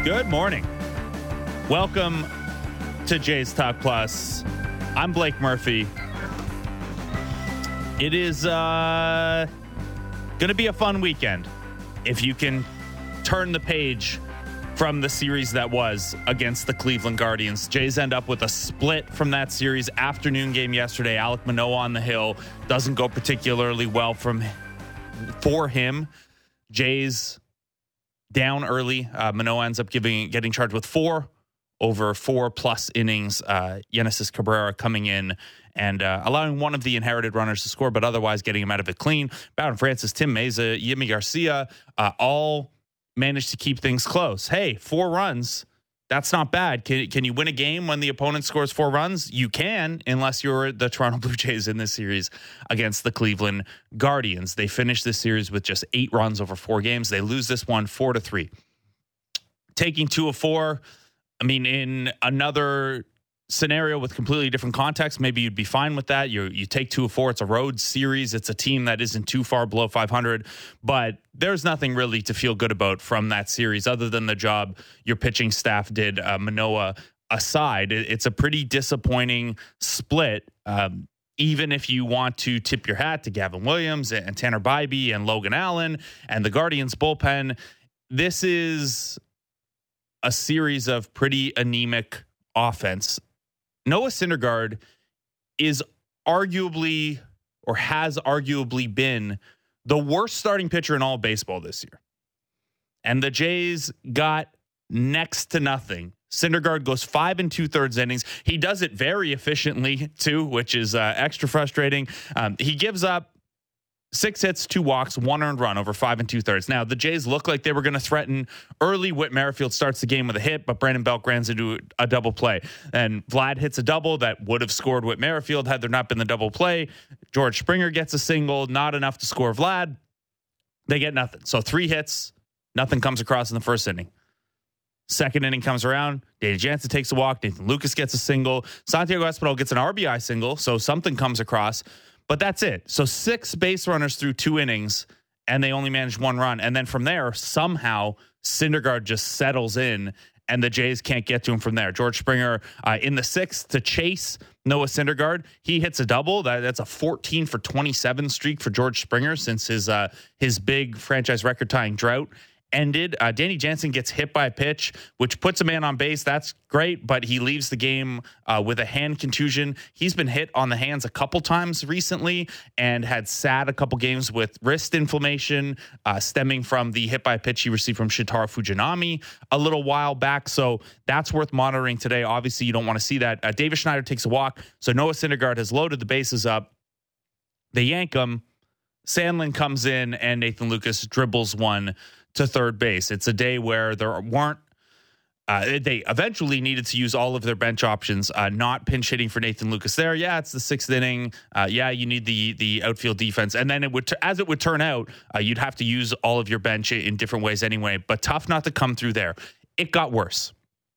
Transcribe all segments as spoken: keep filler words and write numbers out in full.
Good morning. Welcome to Jays Talk Plus. I'm Blake Murphy. It is uh, going to be a fun weekend if you can turn the page from the series that was against the Cleveland Guardians. Jays end up with a split from that series. Afternoon game yesterday. Alek Manoah on the hill doesn't go particularly well from for him. Jays down early. Uh, Manoah ends up giving getting charged with four over four plus innings. Uh, Genesis Cabrera coming in and uh, allowing one of the inherited runners to score, but otherwise getting him out of it clean. Bowden Francis, Tim Meza, Yimi Garcia, uh, all managed to keep things close. Hey, four runs. That's not bad. Can, can you win a game when the opponent scores four runs? You can, unless you're the Toronto Blue Jays in this series against the Cleveland Guardians. They finished this series with just eight runs over four games. They lose this one four to three. Taking two of four, I mean, in another scenario with completely different context, maybe you'd be fine with that. You you take two of four. It's a road series. It's a team that isn't too far below five hundred, but there's nothing really to feel good about from that series other than the job your pitching staff did. Uh, Manoah aside, it, it's a pretty disappointing split. Um, even if you want to tip your hat to Gavin Williams and Tanner Bybee and Logan Allen and the Guardians bullpen, this is a series of pretty anemic offense. Noah Syndergaard is arguably or has arguably been the worst starting pitcher in all of baseball this year. And the Jays got next to nothing. Syndergaard goes five and two thirds innings. He does it very efficiently too, which is uh, extra frustrating. Um, he gives up six hits, two walks, one earned run over five and two thirds. Now, the Jays look like they were going to threaten early. Whit Merrifield starts the game with a hit, but Brandon Belt grants into a double play. And Vlad hits a double that would have scored Whit Merrifield had there not been the double play. George Springer gets a single, not enough to score Vlad. They get nothing. So three hits, nothing comes across in the first inning. Second inning comes around. Danny Jansen takes a walk. Nathan Lucas gets a single. Santiago Espinal gets an R B I single, so something comes across. But that's it. So six base runners through two innings, and they only managed one run. And then from there, somehow Syndergaard just settles in, and the Jays can't get to him from there. George Springer uh, in the sixth to chase Noah Syndergaard. He hits a double. That, that's a fourteen for twenty-seven streak for George Springer since his uh, his big franchise record tying drought ended. Uh, Danny Jansen gets hit by a pitch, which puts a man on base. That's great, but he leaves the game uh, with a hand contusion. He's been hit on the hands a couple times recently and had sat a couple games with wrist inflammation uh, stemming from the hit by a pitch he received from Shintaro Fujinami a little while back. So that's worth monitoring today. Obviously, you don't want to see that. Uh, Davis Schneider takes a walk. So Noah Syndergaard has loaded the bases up. They yank him. Sandlin comes in, and Nathan Lucas dribbles one to third base. It's a day where there weren't, uh, they eventually needed to use all of their bench options, uh, not pinch hitting for Nathan Lucas there. Yeah, it's the sixth inning. Uh, yeah, you need the the outfield defense. And then it would, t- as it would turn out, uh, you'd have to use all of your bench in different ways anyway, but tough not to come through there. It got worse.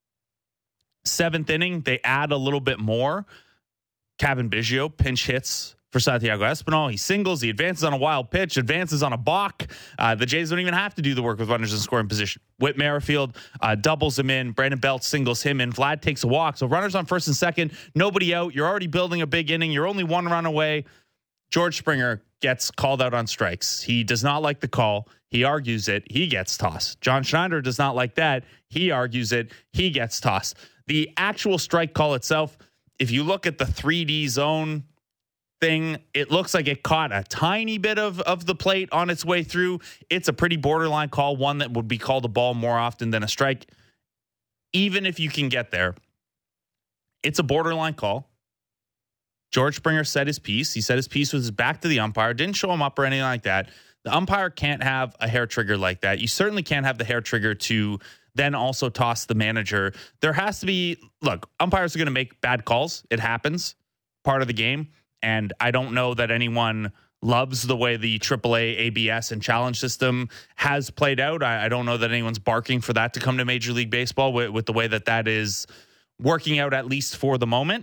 Seventh inning, they add a little bit more. Kevin Biggio pinch hits for Santiago Espinal. He singles, he advances on a wild pitch, advances on a balk. Uh, the Jays don't even have to do the work with runners in scoring position. Whit Merrifield uh, doubles him in. Brandon Belt singles him in. Vlad takes a walk. So runners on first and second, nobody out. You're already building a big inning. You're only one run away. George Springer gets called out on strikes. He does not like the call. He argues it. He gets tossed. John Schneider does not like that. He argues it. He gets tossed. The actual strike call itself, if you look at the three D zone thing, it looks like it caught a tiny bit of, of the plate on its way through. It's a pretty borderline call, one that would be called a ball more often than a strike. Even if you can get there, it's a borderline call. George Springer said his piece. He said his piece was back to the umpire, didn't show him up or anything like that. The umpire can't have a hair trigger like that. You certainly can't have the hair trigger to then also toss the manager. There has to be, look, umpires are going to make bad calls. It happens, part of the game. And I don't know that anyone loves the way the triple A, A B S, and challenge system has played out. I, I don't know that anyone's barking for that to come to Major League Baseball with, with the way that that is working out, at least for the moment.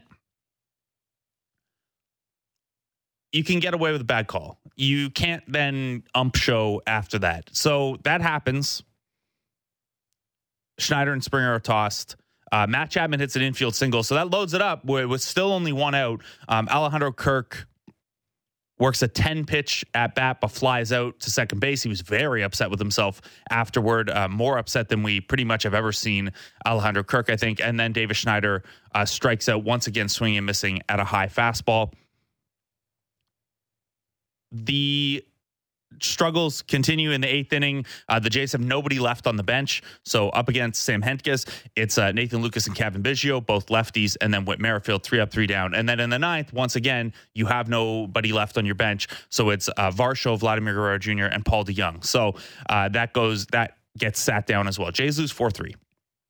You can get away with a bad call. You can't then ump show after that. So that happens. Schneider and Springer are tossed. Uh, Matt Chapman hits an infield single, so that loads it up with, with still only one out. Um, Alejandro Kirk works a ten pitch at bat, but flies out to second base. He was very upset with himself afterward, uh, more upset than we pretty much have ever seen Alejandro Kirk, I think. And then Davis Schneider uh, strikes out once again, swinging and missing at a high fastball. The struggles continue in the eighth inning. Uh, the Jays have nobody left on the bench. So up against Sam Hentges, it's uh, Nathan Lucas and Kevin Biggio, both lefties, and then Whit Merrifield, three up, three down. And then in the ninth, once again, you have nobody left on your bench. So it's uh, Varsho, Vladimir Guerrero Junior, and Paul DeYoung. So uh, that goes, that gets sat down as well. Jays lose four three.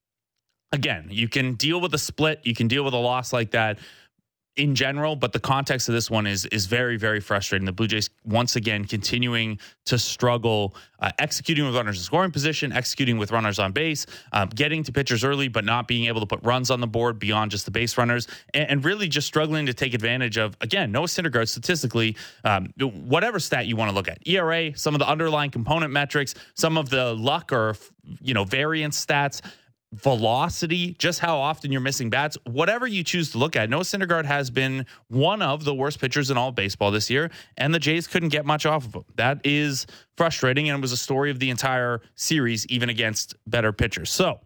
Again, you can deal with a split. You can deal with a loss like that in general, but the context of this one is is very, very frustrating. The Blue Jays, once again, continuing to struggle, uh, executing with runners in scoring position, executing with runners on base, um, getting to pitchers early, but not being able to put runs on the board beyond just the base runners, and, and really just struggling to take advantage of, again, Noah Syndergaard statistically, um, whatever stat you want to look at, E R A, some of the underlying component metrics, some of the luck or, you know, variance stats, velocity, just how often you're missing bats, whatever you choose to look at. Noah Syndergaard has been one of the worst pitchers in all of baseball this year, and the Jays couldn't get much off of him. That is frustrating, and it was a story of the entire series, even against better pitchers. So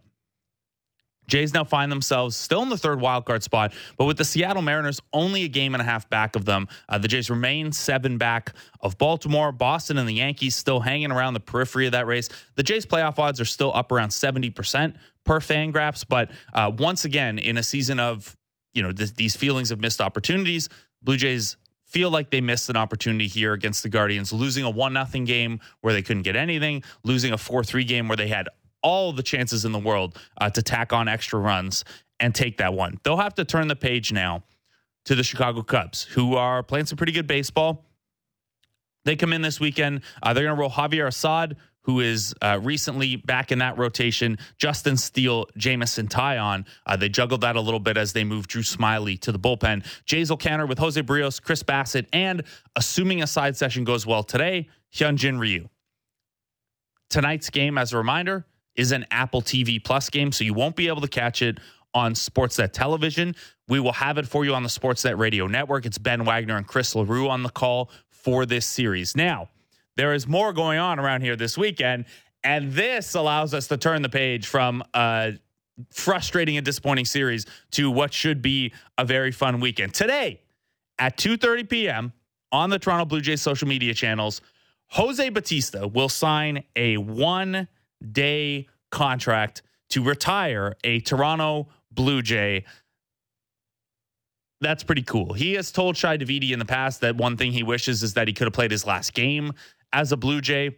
Jays now find themselves still in the third wildcard spot, but with the Seattle Mariners only a game and a half back of them. Uh, the Jays remain seven back of Baltimore. Boston and the Yankees still hanging around the periphery of that race. The Jays playoff odds are still up around seventy percent per Fangraphs, but uh, once again, in a season of, you know, th- these feelings of missed opportunities, Blue Jays feel like they missed an opportunity here against the Guardians, losing a one nothing game where they couldn't get anything, losing a four three game where they had all the chances in the world uh, to tack on extra runs and take that one. They'll have to turn the page now to the Chicago Cubs, who are playing some pretty good baseball. They come in this weekend. Uh, they're going to roll Javier Assad, who is uh, recently back in that rotation, Justin Steele, Jamison Taillon. Uh, they juggled that a little bit as they moved Drew Smiley to the bullpen. Jays will counter with Jose Barrios, Chris Bassett, and, assuming a side session goes well today, Hyunjin Ryu. Tonight's game, as a reminder, is an Apple T V Plus game, so you won't be able to catch it on Sportsnet Television. We will have it for you on the Sportsnet Radio Network. It's Ben Wagner and Chris LaRue on the call for this series. Now, there is more going on around here this weekend, and this allows us to turn the page from a frustrating and disappointing series to what should be a very fun weekend. Today, at two thirty p.m. on the Toronto Blue Jays social media channels, Jose Bautista will sign a one day contract to retire a Toronto Blue Jay. That's pretty cool. He has told Shi Davidi in the past that one thing he wishes is that he could have played his last game as a Blue Jay.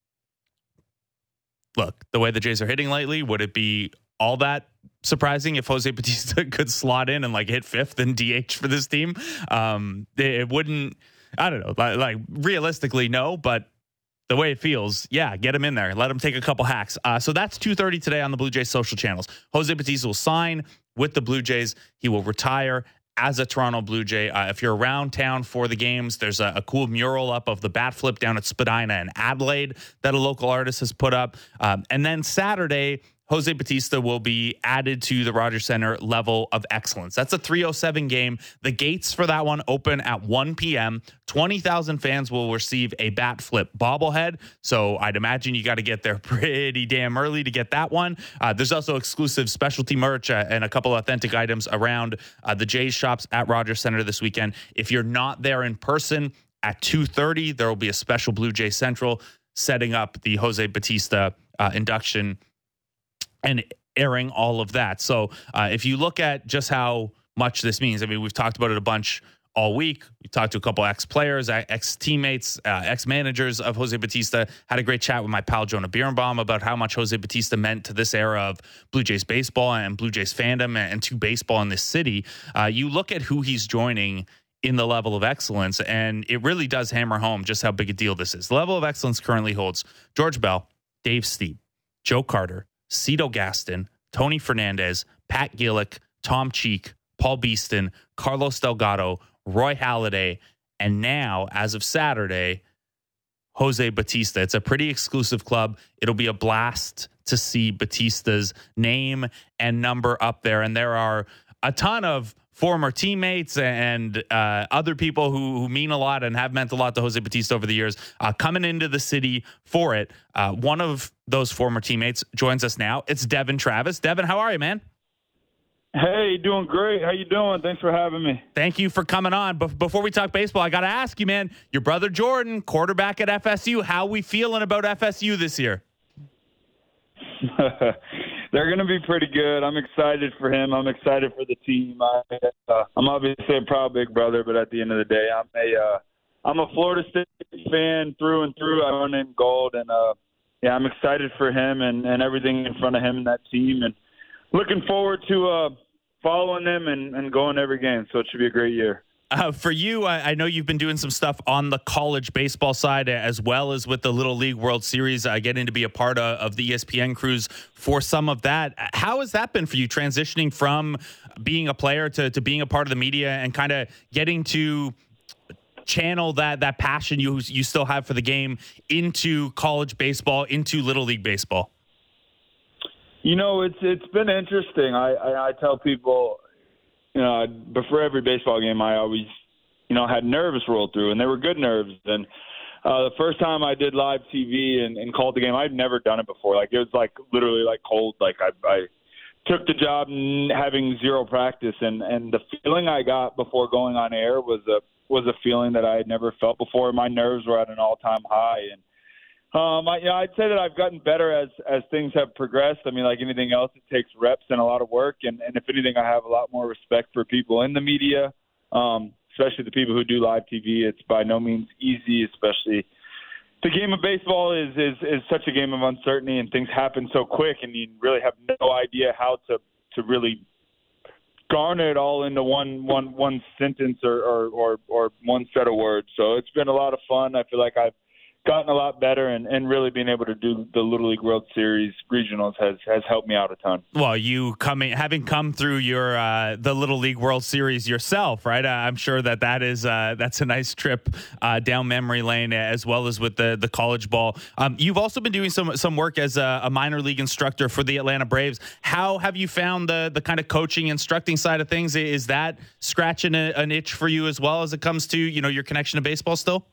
Look, the way the Jays are hitting lately, would it be all that surprising if Jose Bautista could slot in and like hit fifth and D H for this team? Um, it wouldn't, I don't know, like, like realistically, no, but the way it feels, yeah, get him in there. Let him take a couple hacks. Uh, so that's two thirty today on the Blue Jays social channels. Jose Bautista will sign with the Blue Jays. He will retire as a Toronto Blue Jay. Uh, if you're around town for the games, there's a, a cool mural up of the bat flip down at Spadina and Adelaide that a local artist has put up. Um, and then Saturday, Jose Bautista will be added to the Rogers Center level of excellence. That's a three oh seven game. The gates for that one open at one p.m. twenty thousand fans will receive a bat flip bobblehead. So I'd imagine you got to get there pretty damn early to get that one. Uh, there's also exclusive specialty merch uh, and a couple authentic items around uh, the Jays shops at Rogers Center this weekend. If you're not there in person at two thirty, there will be a special Blue Jay Central setting up the Jose Bautista uh, induction and airing all of that. So uh, if you look at just how much this means, I mean, we've talked about it a bunch all week. We talked to a couple ex-players, ex-teammates, uh, ex-managers of Jose Bautista. Had a great chat with my pal Jonah Birnbaum about how much Jose Bautista meant to this era of Blue Jays baseball and Blue Jays fandom and, and to baseball in this city. Uh, you look at who he's joining in the level of excellence, and it really does hammer home just how big a deal this is. The level of excellence currently holds George Bell, Dave Stieb, Joe Carter, Cito Gaston, Tony Fernandez, Pat Gillick, Tom Cheek, Paul Beeston, Carlos Delgado, Roy Halladay, and now, as of Saturday, Jose Bautista. It's a pretty exclusive club. It'll be a blast to see Batista's name and number up there. And there are a ton of former teammates and uh, other people who, who mean a lot and have meant a lot to Jose Batista over the years uh, coming into the city for it. Uh, one of those former teammates joins us now. It's Devin Travis. Devin, how are you, man? Hey, doing great. How you doing? Thanks for having me. Thank you for coming on. But before we talk baseball, I got to ask you, man, your brother Jordan, quarterback at F S U, how we feeling about F S U this year? They're going to be pretty good. I'm excited for him. I'm excited for the team. I, uh, I'm obviously a proud big brother, but at the end of the day, I'm a uh, I'm a Florida State fan through and through. I own in gold, and uh, yeah, I'm excited for him and, and everything in front of him and that team, and looking forward to uh, following them and, and going every game. So it should be a great year. Uh, for you, I, I know you've been doing some stuff on the college baseball side as well as with the Little League World Series, uh, getting to be a part of, of the E S P N crews for some of that. How has that been for you, transitioning from being a player to, to being a part of the media and kind of getting to channel that that passion you you still have for the game into college baseball, into Little League baseball? You know, it's it's been interesting. I, I, I tell people, you know, before every baseball game, I always, you know, had nerves roll through, and they were good nerves. And uh, the first time I did live T V and, and called the game, I'd never done it before. Like, it was like literally like cold. Like I, I took the job having zero practice, and, and the feeling I got before going on air was a was a feeling that I had never felt before. My nerves were at an all time high, and Um, I, you know, I'd say that I've gotten better as, as things have progressed. I mean, like anything else, it takes reps and a lot of work. And, and if anything, I have a lot more respect for people in the media, um, especially the people who do live T V. It's by no means easy, especially the game of baseball is, is, is such a game of uncertainty, and things happen so quick, and you really have no idea how to, to really garner it all into one, one, one sentence or, or, or, or one set of words. So it's been a lot of fun. I feel like I've gotten a lot better, and, and really being able to do the Little League World Series regionals has, has helped me out a ton. Well, you coming, having come through your, uh, the Little League World Series yourself, right? Uh, I'm sure that that is, uh, that's a nice trip, uh, down memory lane, as well as with the, the college ball. Um, you've also been doing some, some work as a, a minor league instructor for the Atlanta Braves. How have you found the, the kind of coaching, instructing side of things? Is that scratching a, an itch for you as well as it comes to, you know, your connection to baseball still?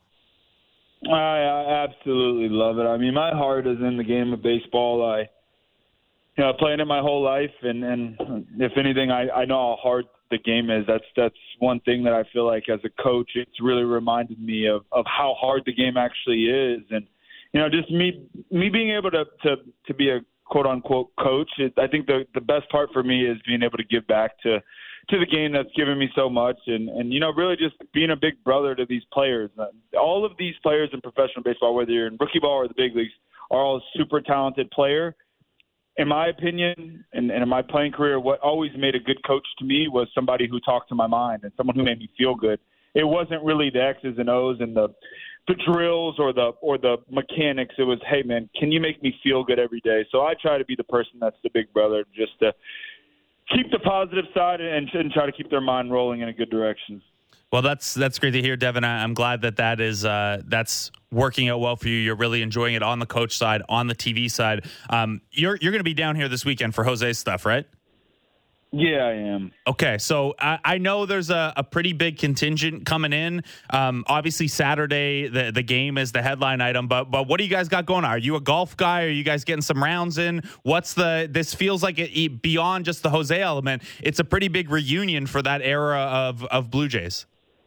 I, I absolutely love it. I mean, my heart is in the game of baseball. I, you know, playing it my whole life, and, and if anything, I, I know how hard the game is. That's that's one thing that I feel like as a coach, it's really reminded me of, of how hard the game actually is. And you know, just me me being able to to, to be a quote unquote coach. It, I think the the best part for me is being able to give back to. to the game that's given me so much, and, and, you know, really just being a big brother to these players. All of these players in professional baseball, whether you're in rookie ball or the big leagues, are all super talented player. In my opinion, and, and in my playing career, what always made a good coach to me was somebody who talked to my mind and someone who made me feel good. It wasn't really the X's and O's and the the drills or the or the mechanics. It was, hey, man, can you make me feel good every day? So I try to be the person that's the big brother, just to keep the positive side and, and try to keep their mind rolling in a good direction. Well, that's that's great to hear, Devin. I'm glad that that is uh, that's working out well for you. You're really enjoying it on the coach side, on the T V side. Um, you're you're going to be down here this weekend for Jose's stuff, right? Yeah, I am. Okay, so I, I know there's a, a pretty big contingent coming in. Um, obviously, Saturday the, the game is the headline item, but but what do you guys got going on? Are you a golf guy? Are you guys getting some rounds in? What's the? This feels like it, it, beyond just the Jose element. It's a pretty big reunion for that era of of Blue Jays.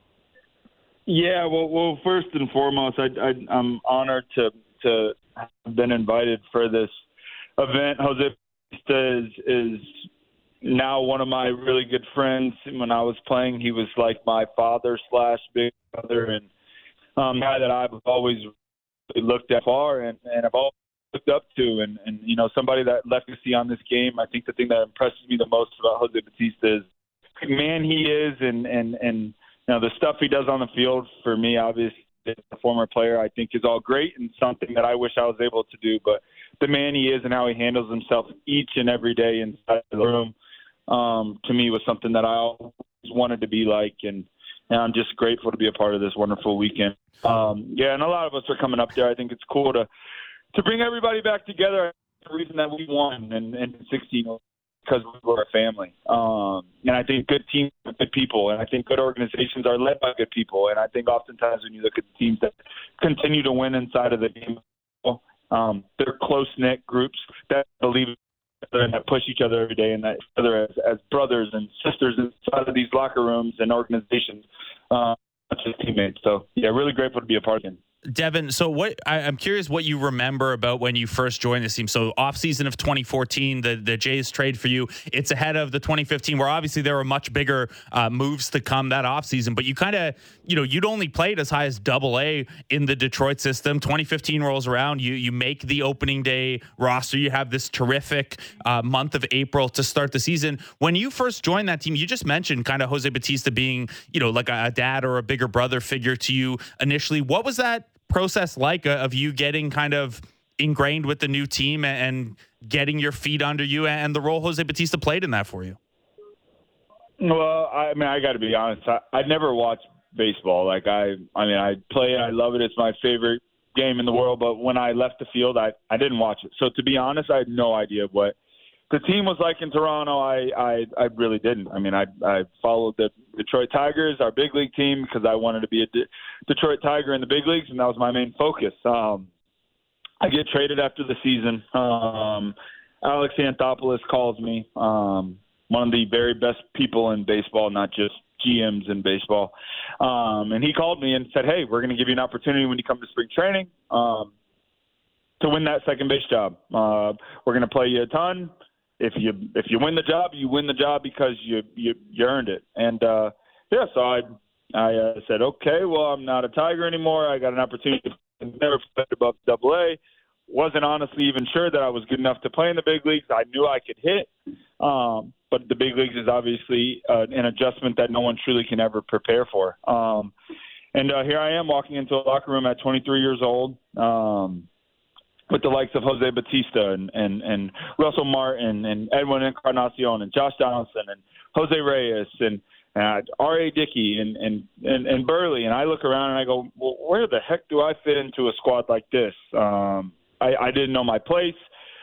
Yeah, well, well, first and foremost, I, I, I'm honored to to have been invited for this event. Jose is is. now one of my really good friends. When I was playing, he was like my father slash big brother, and um, guy that I've always looked at far and, and I've always looked up to, and, and you know, somebody that legacy on this game. I think the thing that impresses me the most about Jose Batista is the man he is, and and and you know, the stuff he does on the field. For me, obviously, as a former player, I think is all great and something that I wish I was able to do. But the man he is and how he handles himself each and every day inside the room, um, to me was something that I always wanted to be like, and, and I'm just grateful to be a part of this wonderful weekend. Um, yeah, and a lot of us are coming up there. I think it's cool to to bring everybody back together. the reason that we won in, in sixteen was because we were a family. Um, and I think good teams are good people, and I think good organizations are led by good people. And I think oftentimes when you look at the teams that continue to win inside of the game, um, they're close-knit groups that believe in each other and that push each other every day, and that each other as, as brothers and sisters inside of these locker rooms and organizations, uh, not just teammates. So, yeah, really grateful to be a part of it. Devin, so what I, I'm curious what you remember about when you first joined this team. So off season of twenty fourteen, the, the Jays trade for you. It's ahead of the twenty fifteen, where obviously there were much bigger uh, moves to come that off season. But you kind of, you know, you'd only played as high as double A in the Detroit system. twenty fifteen rolls around. You you make the opening day roster. You have this terrific uh, month of April to start the season. When you first joined that team, you just mentioned kind of Jose Bautista being, you know, like a, a dad or a bigger brother figure to you initially. What was that process like uh, of you getting kind of ingrained with the new team and getting your feet under you, and the role Jose Bautista played in that for you? Well, I mean, I got to be honest. I, I never watched baseball. Like I, I mean, I play it. I love it. It's my favorite game in the world. But when I left the field, I, I didn't watch it. So to be honest, I had no idea what the team was like in Toronto. I, I, I really didn't. I mean, I, I followed the Detroit Tigers, our big league team, because I wanted to be a De- Detroit Tiger in the big leagues, and that was my main focus. Um, I get traded after the season. Um, Alex Anthopoulos calls me, um, one of the very best people in baseball, not just G Ms in baseball. Um, and he called me and said, hey, we're going to give you an opportunity when you come to spring training um, to win that second base job. Uh, we're going to play you a ton. If you if you win the job, you win the job because you you, you earned it. And uh, yeah, so I I uh, said, okay, well, I'm not a Tiger anymore. I got an opportunity to never play above Double A. Wasn't honestly even sure that I was good enough to play in the big leagues. I knew I could hit, um, but the big leagues is obviously uh, an adjustment that no one truly can ever prepare for. Um, and uh, here I am walking into a locker room at twenty-three years old. Um, with the likes of Jose Bautista and, and, and Russell Martin and Edwin Encarnacion and Josh Donaldson and Jose Reyes and uh, R A. Dickey and, and, and, and Burley. And I look around and I go, well, where the heck do I fit into a squad like this? Um, I, I didn't know my place,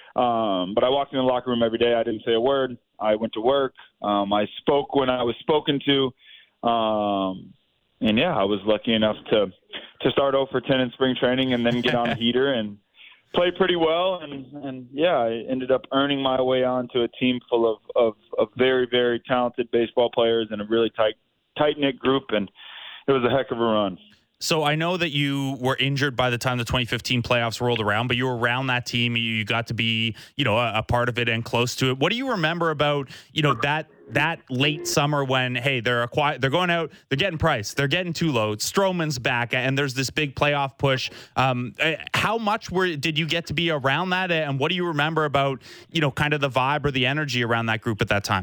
um, but I walked in the locker room every day. I didn't say a word. I went to work. Um, I spoke when I was spoken to. Um, and, yeah, I was lucky enough to, to start oh for ten in spring training and then get on a heater and played pretty well, and, and yeah, I ended up earning my way onto a team full of, of, of very, very talented baseball players and a really tight, tight-knit group, and it was a heck of a run. So I know that you were injured by the time the twenty fifteen playoffs rolled around, but you were around that team. You got to be, you know, a, a part of it and close to it. What do you remember about, you know, that that late summer when, hey, they're acqui- they're going out, they're getting Price, they're getting Tulo, Stroman's back, and there's this big playoff push. Um, how much were did you get to be around that, and what do you remember about, you know, kind of the vibe or the energy around that group at that time?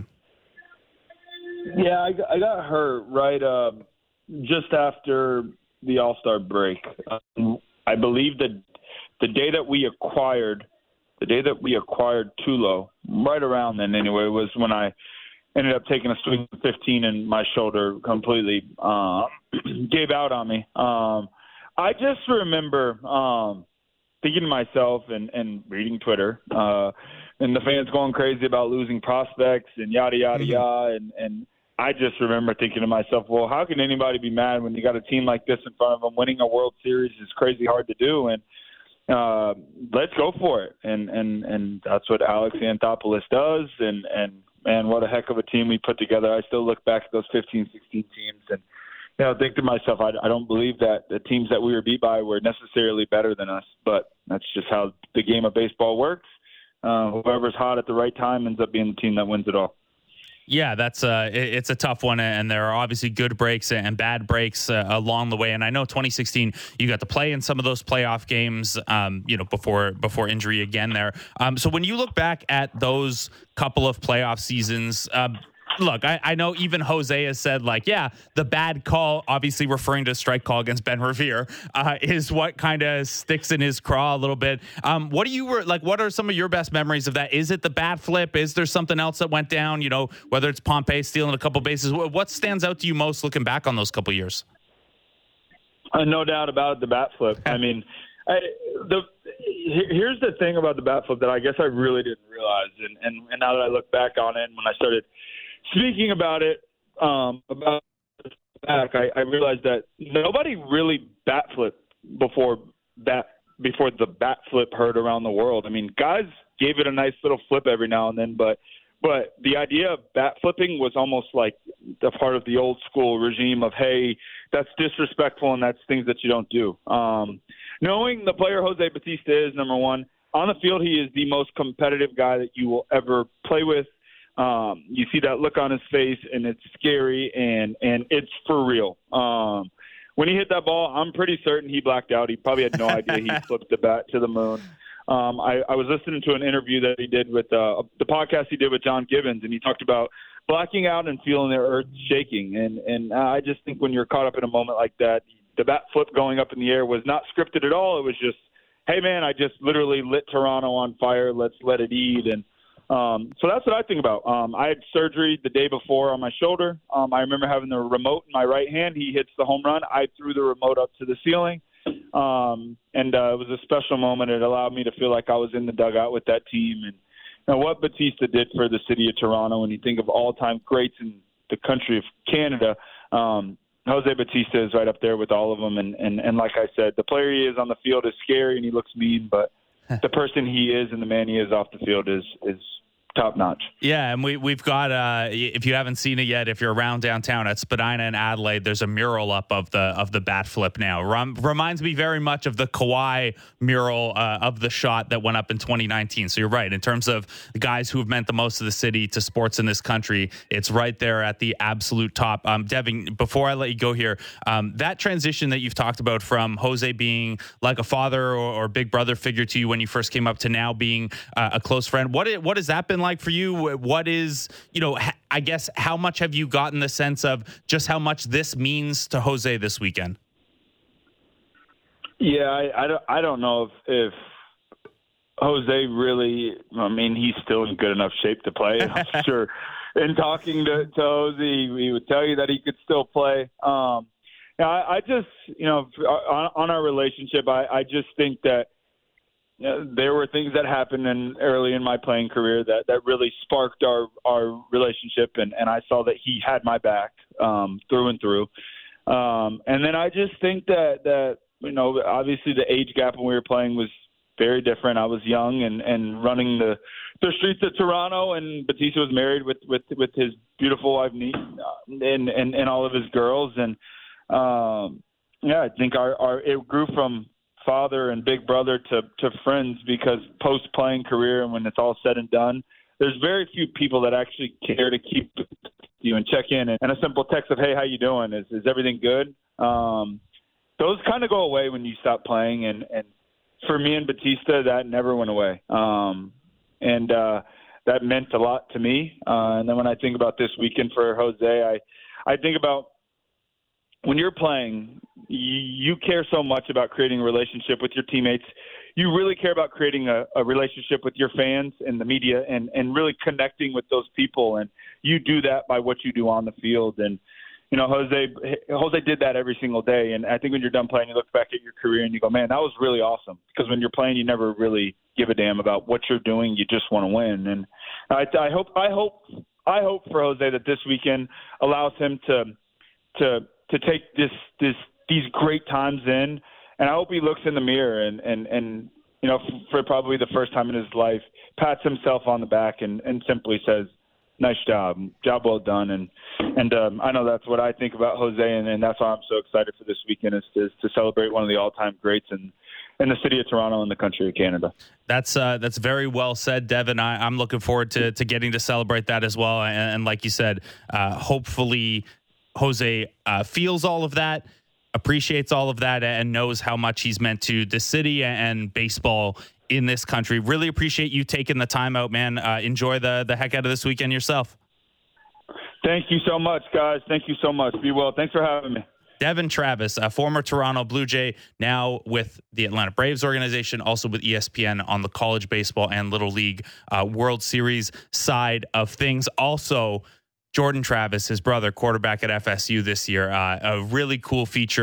Yeah, I, I got hurt right uh, just after the All-Star break. Um, I believe that the day that we acquired, the day that we acquired Tulo, right around then anyway, was when I ended up taking a swing of fifteen and my shoulder completely uh, gave out on me. Um, I just remember um, thinking to myself and, and reading Twitter uh, and the fans going crazy about losing prospects and yada, yada, mm-hmm. yada. And, and I just remember thinking to myself, well, how can anybody be mad when you got a team like this in front of them? Winning a World Series is crazy hard to do, and uh, let's go for it. And, and, and that's what Alex Anthopoulos does, and, and man, what a heck of a team we put together. I still look back at those fifteen, sixteen teams and, you know, think to myself, I, I don't believe that the teams that we were beat by were necessarily better than us, but that's just how the game of baseball works. Uh, whoever's hot at the right time ends up being the team that wins it all. Yeah, that's uh, it's a tough one, and there are obviously good breaks and bad breaks uh, along the way. And I know twenty sixteen, you got to play in some of those playoff games, um, you know, before before injury again there. Um, so when you look back at those couple of playoff seasons, um, look, I, I know even Jose has said, like, yeah, the bad call, obviously referring to a strike call against Ben Revere, uh, is what kind of sticks in his craw a little bit. Um, what do you were like? What are some of your best memories of that? Is it the bat flip? Is there something else that went down? You know, whether it's Pompey stealing a couple bases. What, what stands out to you most looking back on those couple years? Uh, no doubt about it, the bat flip. I mean, I, the here's the thing about the bat flip that I guess I really didn't realize, and, and, and now that I look back on it, when I started speaking about it, um, about back, I, I realized that nobody really bat flipped before bat before the bat flip heard around the world. I mean, guys gave it a nice little flip every now and then, but but the idea of bat flipping was almost like a part of the old school regime of, hey, that's disrespectful and that's things that you don't do. Um, knowing the player Jose Bautista is, number one, on the field, he is the most competitive guy that you will ever play with. Um, you see that look on his face, and it's scary, and, and it's for real. Um, when he hit that ball, I'm pretty certain he blacked out. He probably had no idea he flipped the bat to the moon. Um, I, I was listening to an interview that he did with uh, the podcast he did with John Gibbons, and he talked about blacking out and feeling the earth shaking. And, and I just think when you're caught up in a moment like that, the bat flip going up in the air was not scripted at all. It was just, hey, man, I just literally lit Toronto on fire. Let's let it eat. And um, so that's what I think about. Um, I had surgery the day before on my shoulder. Um, I remember having the remote in my right hand. He hits the home run. I threw the remote up to the ceiling. Um, and uh, it was a special moment. It allowed me to feel like I was in the dugout with that team. And you know, what Bautista did for the city of Toronto, when you think of all-time greats in the country of Canada, um, Jose Bautista is right up there with all of them. And, and, and like I said, the player he is on the field is scary and he looks mean, but the person he is and the man he is off the field is is top notch. Yeah, and we we've got uh, if you haven't seen it yet, if you're around downtown at Spadina and Adelaide, there's a mural up of the of the bat flip now. Rem- reminds me very much of the Kawhi mural uh, of the shot that went up in twenty nineteen. So you're right, in terms of the guys who have meant the most to the city, to sports in this country, it's right there at the absolute top. Um, Devin, before I let you go here, um, that transition that you've talked about from Jose being like a father or, or big brother figure to you when you first came up to now being uh, a close friend, what it, what has that been like? Like for you, what is, you know, I guess, how much have you gotten the sense of just how much this means to Jose this weekend? Yeah, I, I, don't, I don't know if, if Jose really, I mean, he's still in good enough shape to play. I'm sure in talking to, to Jose, he would tell you that he could still play. Um, yeah, I, I just, you know, on, on our relationship, I, I just think that Uh, there were things that happened in, early in my playing career that, that really sparked our, our relationship, and, and I saw that he had my back um, through and through. Um, and then I just think that, that, you know, obviously the age gap when we were playing was very different. I was young and, and running the, the streets of Toronto, and Bautista was married with, with, with his beautiful wife and, and, and all of his girls. And, um, yeah, I think our, our it grew from father and big brother to, to friends, because post-playing career and when it's all said and done, there's very few people that actually care to keep you and check in. And a simple text of, hey, how you doing? Is is everything good? Um, those kind of go away when you stop playing. And, and for me and Bautista, that never went away. Um, and uh, that meant a lot to me. Uh, and then when I think about this weekend for Jose, I, I think about when you're playing, you care so much about creating a relationship with your teammates. You really care about creating a, a relationship with your fans and the media, and, and really connecting with those people. And you do that by what you do on the field. And, you know, Jose, Jose did that every single day. And I think when you're done playing, you look back at your career and you go, man, that was really awesome. Because when you're playing, you never really give a damn about what you're doing. You just want to win. And I, I hope, I hope, I hope for Jose that this weekend allows him to, to, to take this, this, these great times in, and I hope he looks in the mirror and, and, and you know, for probably the first time in his life, pats himself on the back and, and simply says, nice job, job well done. And, and um, I know that's what I think about Jose, and, and that's why I'm so excited for this weekend is to, is to celebrate one of the all-time greats in, in the city of Toronto and the country of Canada. That's uh, that's very well said, Devin. I, I'm looking forward to, to getting to celebrate that as well. And, and like you said, uh, hopefully Jose uh, feels all of that, appreciates all of that, and knows how much he's meant to the city and baseball in this country. Really appreciate you taking the time out, man. Uh, enjoy the, the heck out of this weekend yourself. Thank you so much, guys. Thank you so much. Be well. Thanks for having me. Devin Travis, a former Toronto Blue Jay, now with the Atlanta Braves organization, also with E S P N on the college baseball and Little League uh, World Series side of things. Also, Jordan Travis, his brother, quarterback at F S U this year. Uh, a really cool feature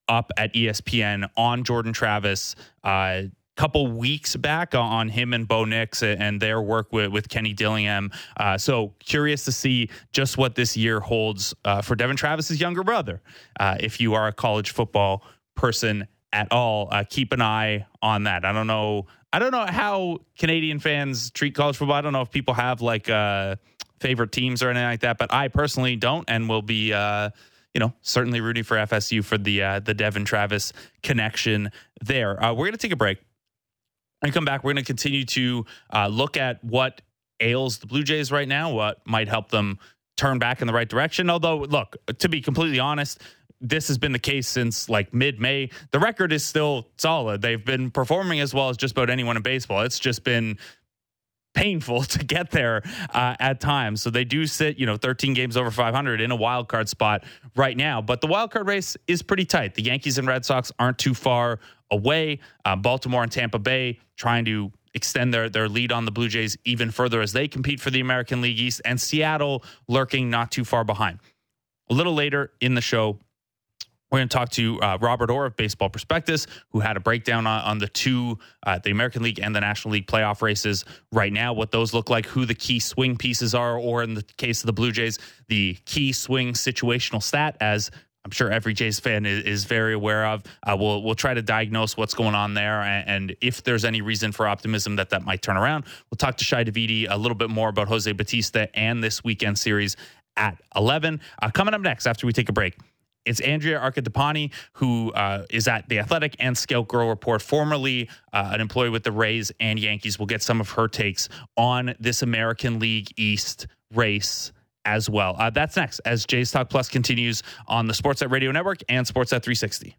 up at E S P N on Jordan Travis a uh, couple weeks back on him and Bo Nix and their work with, with Kenny Dillingham. Uh, so curious to see just what this year holds uh, for Devin Travis's younger brother. Uh, if you are a college football person at all, uh, keep an eye on that. I don't know. I don't know how Canadian fans treat college football. I don't know if people have like uh, favorite teams or anything like that, but I personally don't, and will be, uh, you know, certainly rooting for F S U for the uh, the Devin Travis connection there. Uh, we're going to take a break and come back. We're going to continue to uh, look at what ails the Blue Jays right now, what might help them turn back in the right direction. Although, look, to be completely honest, this has been the case since like mid-May. The record is still solid. They've been performing as well as just about anyone in baseball. It's just been painful to get there uh, at times. So they do sit, you know, thirteen games over five hundred in a wild card spot right now. But the wild card race is pretty tight. The Yankees and Red Sox aren't too far away. Uh, Baltimore and Tampa Bay trying to extend their, their lead on the Blue Jays even further as they compete for the American League East, and Seattle lurking not too far behind. A little later in the show, we're going to talk to uh, Robert Orr of Baseball Prospectus, who had a breakdown on, on the two, uh, the American League and the National League playoff races right now, what those look like, who the key swing pieces are, or in the case of the Blue Jays, the key swing situational stat, as I'm sure every Jays fan is, is very aware of. Uh, we'll we'll try to diagnose what's going on there, and, and if there's any reason for optimism that that might turn around. We'll talk to Shai Davidi a little bit more about Jose Bautista and this weekend series at eleven. Uh, coming up next after we take a break, it's Andrea Arcadipani, who uh, is at The Athletic and Scout Girl Report, formerly uh, an employee with the Rays and Yankees. We'll get some of her takes on this American League East race as well. Uh, that's next as Jays Talk Plus continues on the Sportsnet Radio Network and Sportsnet three sixty.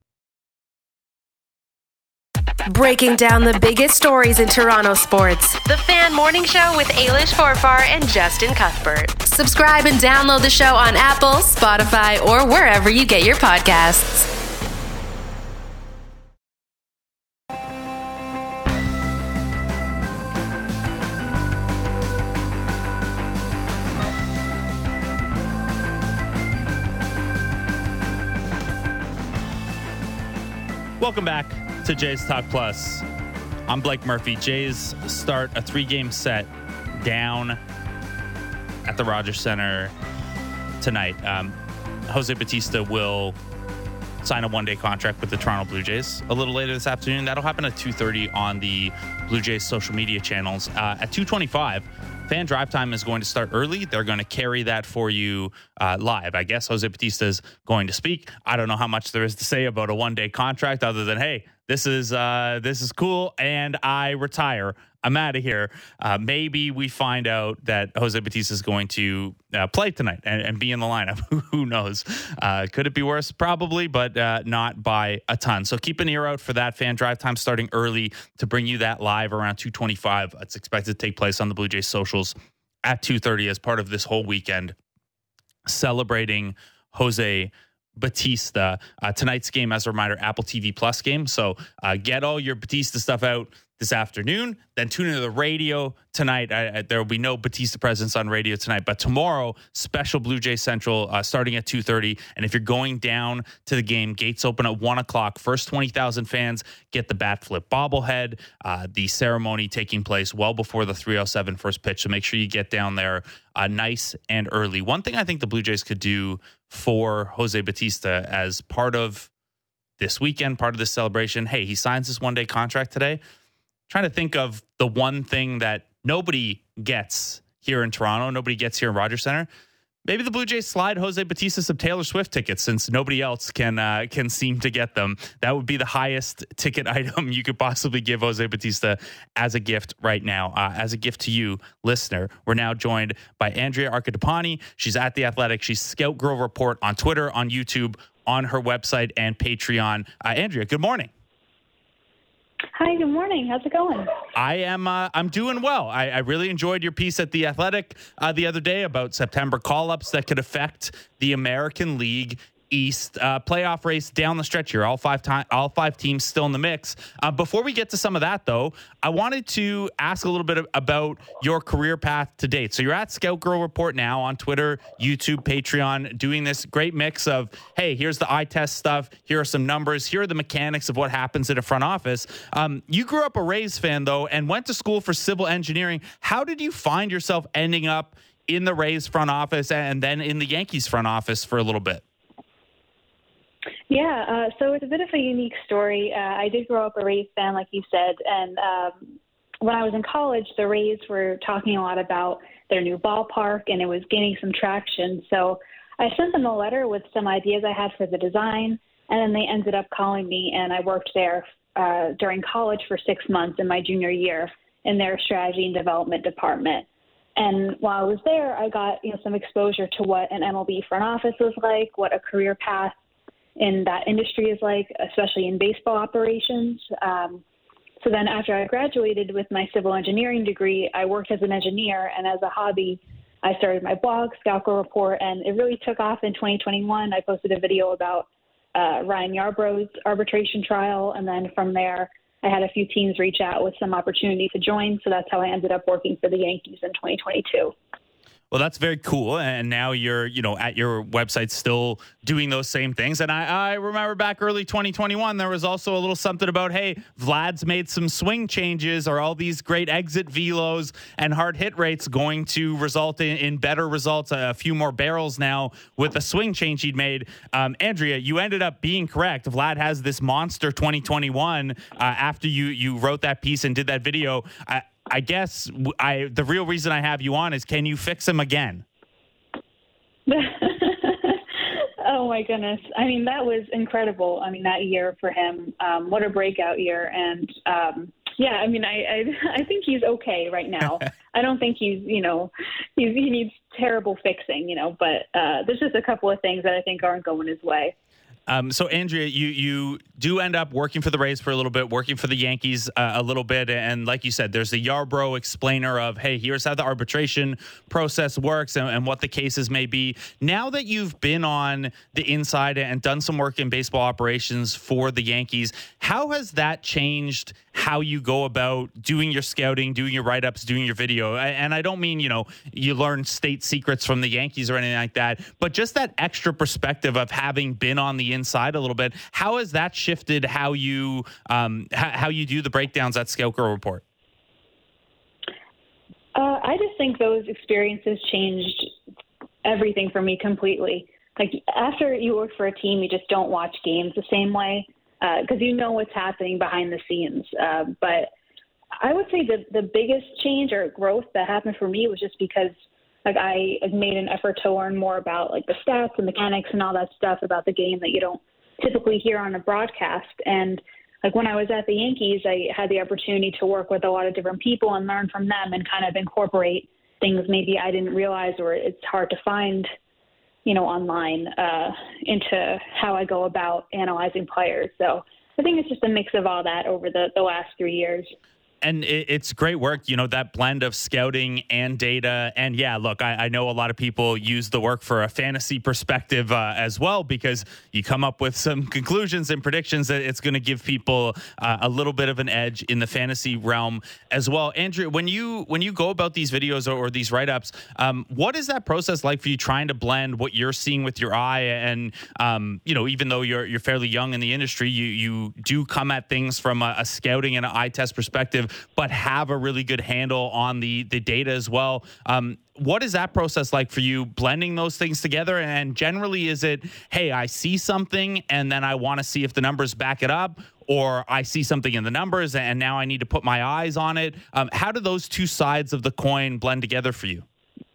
Breaking down the biggest stories in Toronto sports. The Fan Morning Show with Ailish Forfar and Justin Cuthbert. Subscribe and download the show on Apple, Spotify, or wherever you get your podcasts. Welcome back to Jays Talk Plus. I'm Blake Murphy. Jays start a three-game set down at the Rogers Center tonight. Um, Jose Bautista will sign a one-day contract with the Toronto Blue Jays a little later this afternoon. That'll happen at two thirty on the Blue Jays social media channels. Uh, at two twenty-five, Fan Drive Time is going to start early. They're going to carry that for you uh, live. I guess Jose Bautista is going to speak. I don't know how much there is to say about a one-day contract other than, hey, this is uh, this is cool, and I retire. I'm out of here. Uh, maybe we find out that Jose Bautista is going to uh, play tonight and, and be in the lineup. Who knows? Uh, could it be worse? Probably, but uh, not by a ton. So keep an ear out for that. Fan Drive Time starting early to bring you that live around two twenty-five. It's expected to take place on the Blue Jays socials at two thirty as part of this whole weekend celebrating Jose Bautista. Uh, tonight's game, as a reminder, Apple T V Plus game. So uh, get all your Bautista stuff out this afternoon, then tune into the radio tonight. I, I, there will be no Bautista presence on radio tonight, but tomorrow, special Blue Jay Central uh, starting at two thirty. And if you're going down to the game, gates open at one o'clock. First twenty thousand fans get the bat flip bobblehead. Uh, the ceremony taking place well before the three oh seven first pitch. So make sure you get down there uh, nice and early. One thing I think the Blue Jays could do for Jose Bautista as part of this weekend, part of this celebration, hey, he signs this one-day contract today. Trying to think of the one thing that nobody gets here in Toronto, nobody gets here in Rogers Center. Maybe the Blue Jays slide Jose Bautista some Taylor Swift tickets since nobody else can uh, can seem to get them. That would be the highest ticket item you could possibly give Jose Bautista as a gift right now. Uh, as a gift to you, listener, we're now joined by Andrea Arcadipani. She's at The Athletic. She's Scout Girl Report on Twitter, on YouTube, on her website, and Patreon. Uh, Andrea, good morning. Hi, good morning. How's it going? I am. Uh, I'm doing well. I, I really enjoyed your piece at The Athletic uh, the other day about September call-ups that could affect the American League East. Uh, playoff race down the stretch here. All five time, all five teams still in the mix. Uh, before we get to some of that, though, I wanted to ask a little bit about your career path to date. So you're at Scout Girl Report now on Twitter, YouTube, Patreon, doing this great mix of, hey, here's the eye test stuff. Here are some numbers. Here are the mechanics of what happens at a front office. Um, you grew up a Rays fan, though, and went to school for civil engineering. How did you find yourself ending up in the Rays front office and then in the Yankees front office for a little bit? Yeah, uh, so it's a bit of a unique story. Uh, I did grow up a Rays fan, like you said, and um, when I was in college, the Rays were talking a lot about their new ballpark, and it was gaining some traction. So I sent them a letter with some ideas I had for the design, and then they ended up calling me, and I worked there uh, during college for six months in my junior year in their strategy and development department. And while I was there, I got you know some exposure to what an M L B front office was like, what a career path in that industry is like, especially in baseball operations. Um, so then after I graduated with my civil engineering degree, I worked as an engineer, and as a hobby, I started my blog, Scout Girl Report, and it really took off in twenty twenty-one. I posted a video about uh, Ryan Yarbrough's arbitration trial, and then from there, I had a few teams reach out with some opportunity to join, so that's how I ended up working for the Yankees in twenty twenty-two. Well, that's very cool. And now you're, you know, at your website still doing those same things. And I, I remember back early twenty twenty-one, there was also a little something about, hey, Vlad's made some swing changes. Are all these great exit velos and hard hit rates going to result in, in better results, a few more barrels now with the swing change he'd made? Um, Andrea, you ended up being correct. Vlad has this monster twenty twenty-one uh, after you, you wrote that piece and did that video. I, I guess I the real reason I have you on is, can you fix him again? Oh, my goodness. I mean, that was incredible. I mean, that year for him, um, what a breakout year. And, um, yeah, I mean, I, I I think he's okay right now. I don't think he's, you know, he's, he needs terrible fixing, you know, but uh, there's just a couple of things that I think aren't going his way. Um, so, Andrea, you you do end up working for the Rays for a little bit, working for the Yankees uh, a little bit. And like you said, there's a Yarbrough explainer of, hey, here's how the arbitration process works and, and what the cases may be. Now that you've been on the inside and done some work in baseball operations for the Yankees, how has that changed how you go about doing your scouting, doing your write-ups, doing your video? And I don't mean, you know, you learn state secrets from the Yankees or anything like that, but just that extra perspective of having been on the inside a little bit. How has that shifted how you um, h- how you do the breakdowns at Scout Girl Report? Uh, I just think those experiences changed everything for me completely. Like, after you work for a team, you just don't watch games the same way because uh, you know what's happening behind the scenes. Uh, but I would say the the biggest change or growth that happened for me was just because like I made an effort to learn more about like the stats and mechanics and all that stuff about the game that you don't typically hear on a broadcast. And like when I was at the Yankees, I had the opportunity to work with a lot of different people and learn from them and kind of incorporate things maybe I didn't realize or it's hard to find, you know, online uh, into how I go about analyzing players. So I think it's just a mix of all that over the, the last three years. And it's great work, you know, that blend of scouting and data. And yeah, look, I, I know a lot of people use the work for a fantasy perspective uh, as well, because you come up with some conclusions and predictions that it's going to give people uh, a little bit of an edge in the fantasy realm as well. Andrew, when you when you go about these videos or, or these write-ups, um, what is that process like for you trying to blend what you're seeing with your eye? And, um, you know, even though you're you're fairly young in the industry, you, you do come at things from a, a scouting and an eye test perspective, but have a really good handle on the the data as well. Um, what is that process like for you, blending those things together? And generally, is it, hey, I see something and then I want to see if the numbers back it up, or I see something in the numbers and now I need to put my eyes on it? Um, how do those two sides of the coin blend together for you?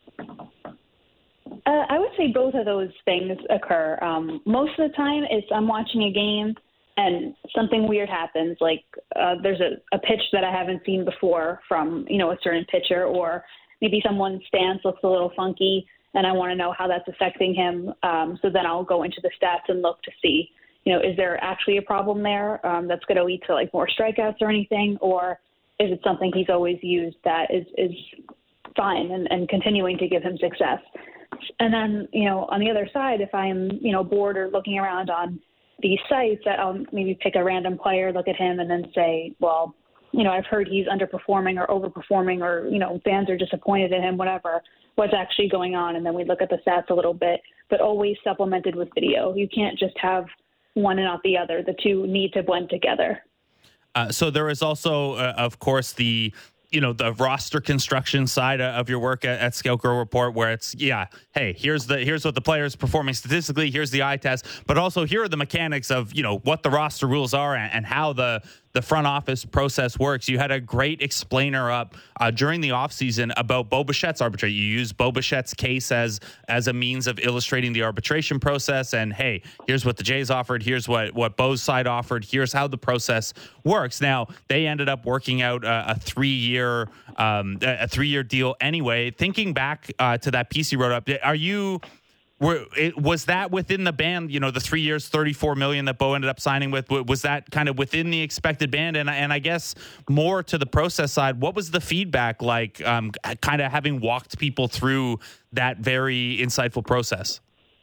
Uh, I would say both of those things occur. Um, most of the time, it's I'm watching a game and something weird happens, like uh, there's a, a pitch that I haven't seen before from, you know, a certain pitcher, or maybe someone's stance looks a little funky and I want to know how that's affecting him. Um, so then I'll go into the stats and look to see, you know, is there actually a problem there um, that's going to lead to like more strikeouts or anything, or is it something he's always used that is, is fine and, and continuing to give him success? And then, you know, on the other side, if I'm, you know, bored or looking around on these sites, I'll maybe pick a random player, look at him, and then say, well, you know, I've heard he's underperforming or overperforming, or, you know, fans are disappointed in him, whatever, what's actually going on. And then we look at the stats a little bit, but always supplemented with video. You can't just have one and not the other. The two need to blend together. Uh, so there is also, uh, of course, the you know, the roster construction side of your work at, at Scout Grow Report, where it's, yeah, hey, here's the here's what the player is performing statistically, here's the eye test, but also here are the mechanics of, you know, what the roster rules are and, and how the the front office process works. You had a great explainer up uh, during the offseason about Bo Bichette's arbitration. You used Bo Bichette's case as as a means of illustrating the arbitration process. And hey, here's what the Jays offered. Here's what, what Bo's side offered. Here's how the process works. Now, they ended up working out a, a three-year um, a three-year deal anyway. Thinking back uh, to that piece you wrote up, are you... Were, it, was that within the band, you know, the three years, thirty-four million that Bo ended up signing with, was that kind of within the expected band? And, and I guess more to the process side, what was the feedback like, um, kind of having walked people through that very insightful process?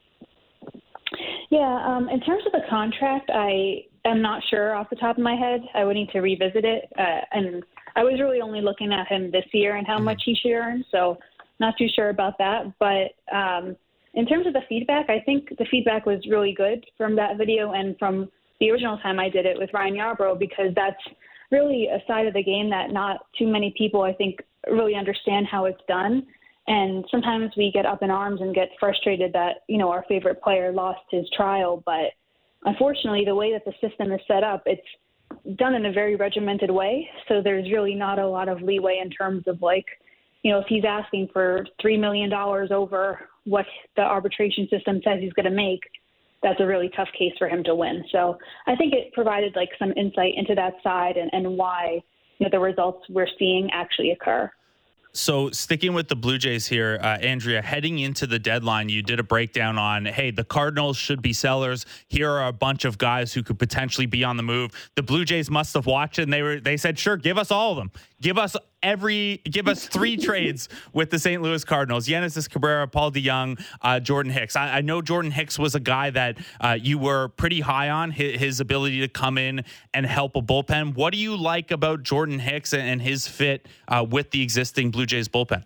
Yeah, um, in terms of the contract, I am not sure off the top of my head. I would need to revisit it. Uh, and I was really only looking at him this year and how much he should earn, so not too sure about that. But, um, in terms of the feedback, I think the feedback was really good from that video and from the original time I did it with Ryan Yarbrough, because that's really a side of the game that not too many people, I think, really understand how it's done. And sometimes we get up in arms and get frustrated that, you know, our favorite player lost his trial. But unfortunately, the way that the system is set up, it's done in a very regimented way. So there's really not a lot of leeway in terms of, like, you know, if he's asking for three million dollars over what the arbitration system says he's going to make, that's a really tough case for him to win. So I think it provided like some insight into that side and, and why, you know, the results we're seeing actually occur. So sticking with the Blue Jays here, uh, Andrea, heading into the deadline, you did a breakdown on, hey, the Cardinals should be sellers. Here are a bunch of guys who could potentially be on the move. The Blue Jays must have watched it, and they were they said, sure, give us all of them. Give us every, give us three trades with the Saint Louis Cardinals: Genesis Cabrera, Paul DeJong, uh, Jordan Hicks. I, I know Jordan Hicks was a guy that uh, you were pretty high on, his, his ability to come in and help a bullpen. What do you like about Jordan Hicks and, and his fit uh, with the existing Blue Jays bullpen?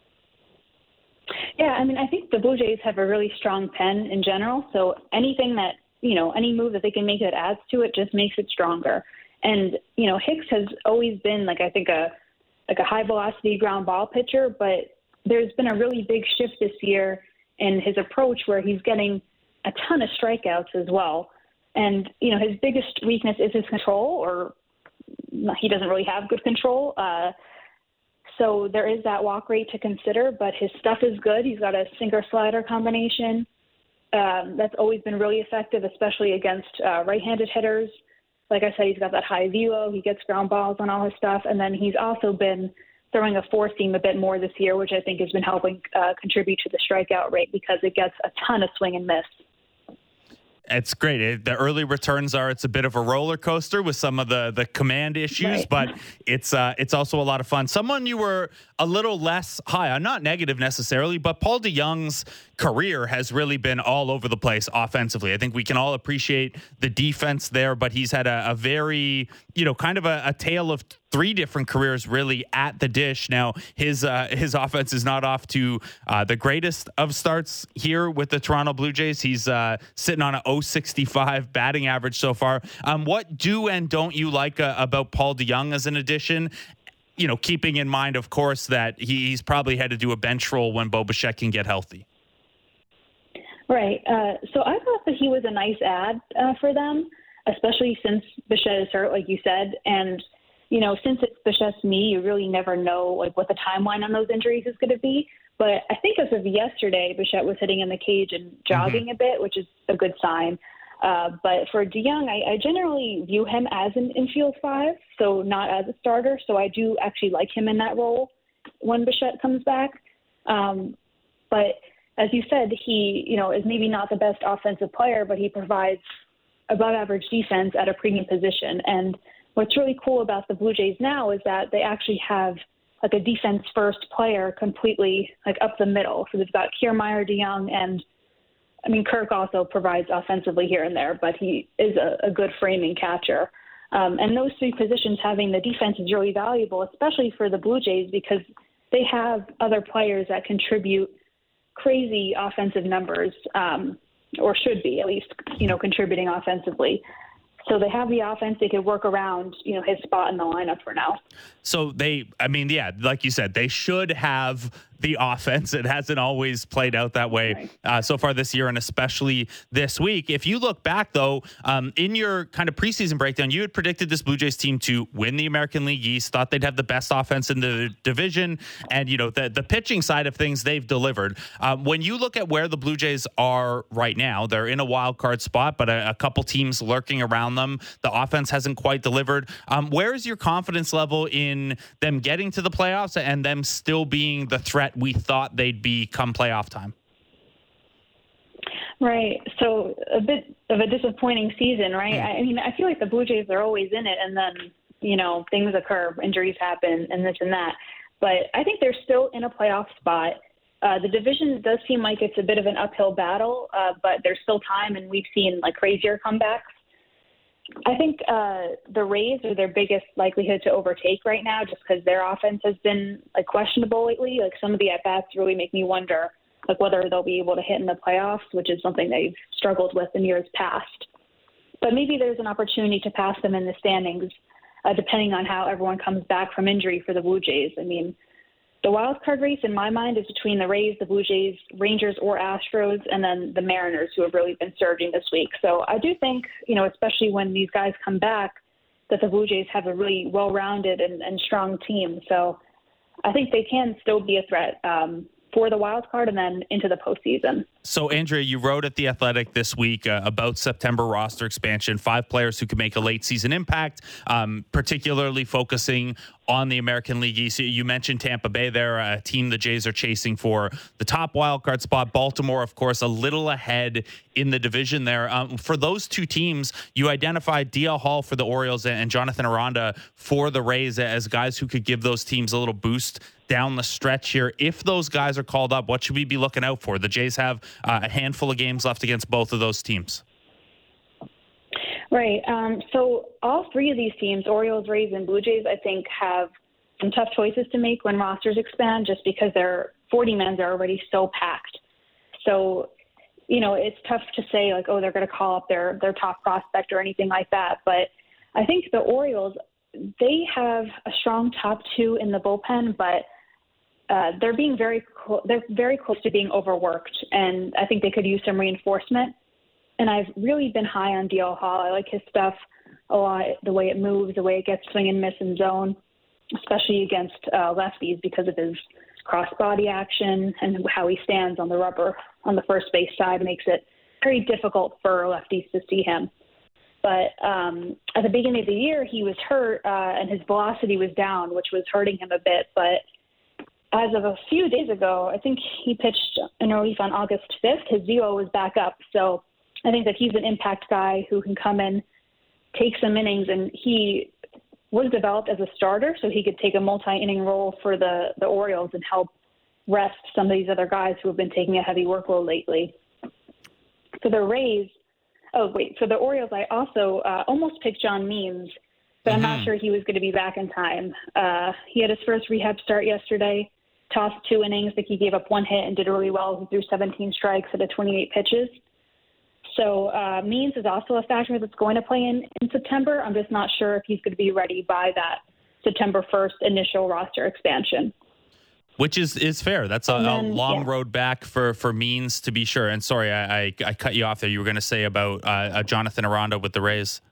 Yeah, I mean, I think the Blue Jays have a really strong pen in general. So anything that, you know, any move that they can make that adds to it just makes it stronger. And, you know, Hicks has always been, like, I think a like a high-velocity ground ball pitcher, but there's been a really big shift this year in his approach where he's getting a ton of strikeouts as well. And, you know, his biggest weakness is his control, or he doesn't really have good control. Uh, so there is that walk rate to consider, but his stuff is good. He's got a sinker-slider combination. Um, that's always been really effective, especially against uh, right-handed hitters. Like I said, he's got that high velo. He gets ground balls on all his stuff. And then he's also been throwing a four seam a bit more this year, which I think has been helping uh, contribute to the strikeout rate because it gets a ton of swing and miss. It's great. It, the early returns are, it's a bit of a roller coaster with some of the, the command issues, right. but it's uh, it's also a lot of fun. Someone you were a little less high on, not negative necessarily, but Paul DeJong's career has really been all over the place offensively. I think we can all appreciate the defense there, but he's had a, a very, you know, kind of a, a tale of three different careers really at the dish. Now, his uh, his offense is not off to uh, the greatest of starts here with the Toronto Blue Jays. He's uh, sitting on an oh sixty-five batting average so far. Um, what do and don't you like uh, about Paul DeJong as an addition? You know, keeping in mind, of course, that he, he's probably had to do a bench role when Bo Bichette can get healthy. Right. Uh, so I thought that he was a nice add uh, for them, especially since Bichette is hurt, like you said. And, you know, since it's Bichette's knee, you really never know like what the timeline on those injuries is going to be. But I think as of yesterday, Bichette was hitting in the cage and jogging mm-hmm. a bit, which is a good sign. Uh, but for DeJong, I, I generally view him as an infield five, so not as a starter. So I do actually like him in that role when Bichette comes back. Um, but as you said, he, you know, is maybe not the best offensive player, but he provides above average defense at a premium position. And what's really cool about the Blue Jays now is that they actually have like a defense first player completely like up the middle. So they've got Kiermaier, DeJong, and I mean, Kirk also provides offensively here and there, but he is a, a good framing catcher. Um, and those three positions, having the defense is really valuable, especially for the Blue Jays, because they have other players that contribute crazy offensive numbers, um, or should be at least, you know, contributing offensively. So they have the offense. They could work around, you know, his spot in the lineup for now. So they, I mean, yeah, like you said, they should have the offense. It hasn't always played out that way right. uh, so far this year, and especially this week. If you look back, though, um, in your kind of preseason breakdown, you had predicted this Blue Jays team to win the American League East, thought they'd have the best offense in the division, and, you know, the, the pitching side of things, they've delivered. Um, when you look at where the Blue Jays are right now, they're in a wild card spot, but a, a couple teams lurking around them. The offense hasn't quite delivered. Um, where is your confidence level in them getting to the playoffs and them still being the threat we thought they'd be come playoff time? Right. So a bit of a disappointing season, right? Mm. I mean, I feel like the Blue Jays are always in it, and then, you know, things occur, injuries happen, and this and that. But I think they're still in a playoff spot. Uh, the division does seem like it's a bit of an uphill battle, uh, but there's still time, and we've seen like crazier comebacks. I think uh, the Rays are their biggest likelihood to overtake right now, just because their offense has been like questionable lately. Like some of the at bats really make me wonder, like whether they'll be able to hit in the playoffs, which is something they've struggled with in years past. But maybe there's an opportunity to pass them in the standings, uh, depending on how everyone comes back from injury for the Blue Jays. I mean, the wild card race in my mind is between the Rays, the Blue Jays, Rangers, or Astros, and then the Mariners, who have really been surging this week. So I do think, you know, especially when these guys come back, that the Blue Jays have a really well-rounded and, and strong team. So I think they can still be a threat um, for the wild card and then into the postseason. So, Andrea, you wrote at The Athletic this week uh, about September roster expansion, five players who could make a late season impact, um, particularly focusing on the American League East. You mentioned Tampa Bay there, a team the Jays are chasing for the top wildcard spot. Baltimore, of course, a little ahead in the division there. Um, for those two teams, you identified D L Hall for the Orioles and Jonathan Aranda for the Rays as guys who could give those teams a little boost down the stretch here. If those guys are called up, what should we be looking out for? The Jays have Uh, a handful of games left against both of those teams. Right. Um, so all three of these teams, Orioles, Rays, and Blue Jays, I think have some tough choices to make when rosters expand, just because their forty men are already so packed. So, you know, it's tough to say like, oh, they're going to call up their, their top prospect or anything like that. But I think the Orioles, they have a strong top two in the bullpen, but Uh, they're being very clo- they're very close to being overworked, and I think they could use some reinforcement. And I've really been high on D L Hall. I like his stuff a lot, the way it moves, the way it gets swing and miss in zone, especially against uh, lefties because of his cross-body action and how he stands on the rubber on the first base side makes it very difficult for lefties to see him. But um, at the beginning of the year, he was hurt, uh, and his velocity was down, which was hurting him a bit. But as of a few days ago, I think he pitched in relief on August fifth. His velo was back up. So I think that he's an impact guy who can come in, take some innings, and he was developed as a starter, so he could take a multi-inning role for the, the Orioles and help rest some of these other guys who have been taking a heavy workload lately. For the Rays, oh, wait, for the Orioles, I also uh, almost picked John Means, but mm-hmm. I'm not sure he was going to be back in time. Uh, he had his first rehab start yesterday. Tossed two innings. I think he gave up one hit and did really well. He threw seventeen strikes at a twenty-eight pitches. So uh, Means is also a factor that's going to play in, in September. I'm just not sure if he's going to be ready by that September first initial roster expansion. Which is, is fair. That's a, then, a long yeah. road back for, for Means, to be sure. And sorry, I, I, I cut you off there. You were going to say about uh, uh, Jonathan Aranda with the Rays.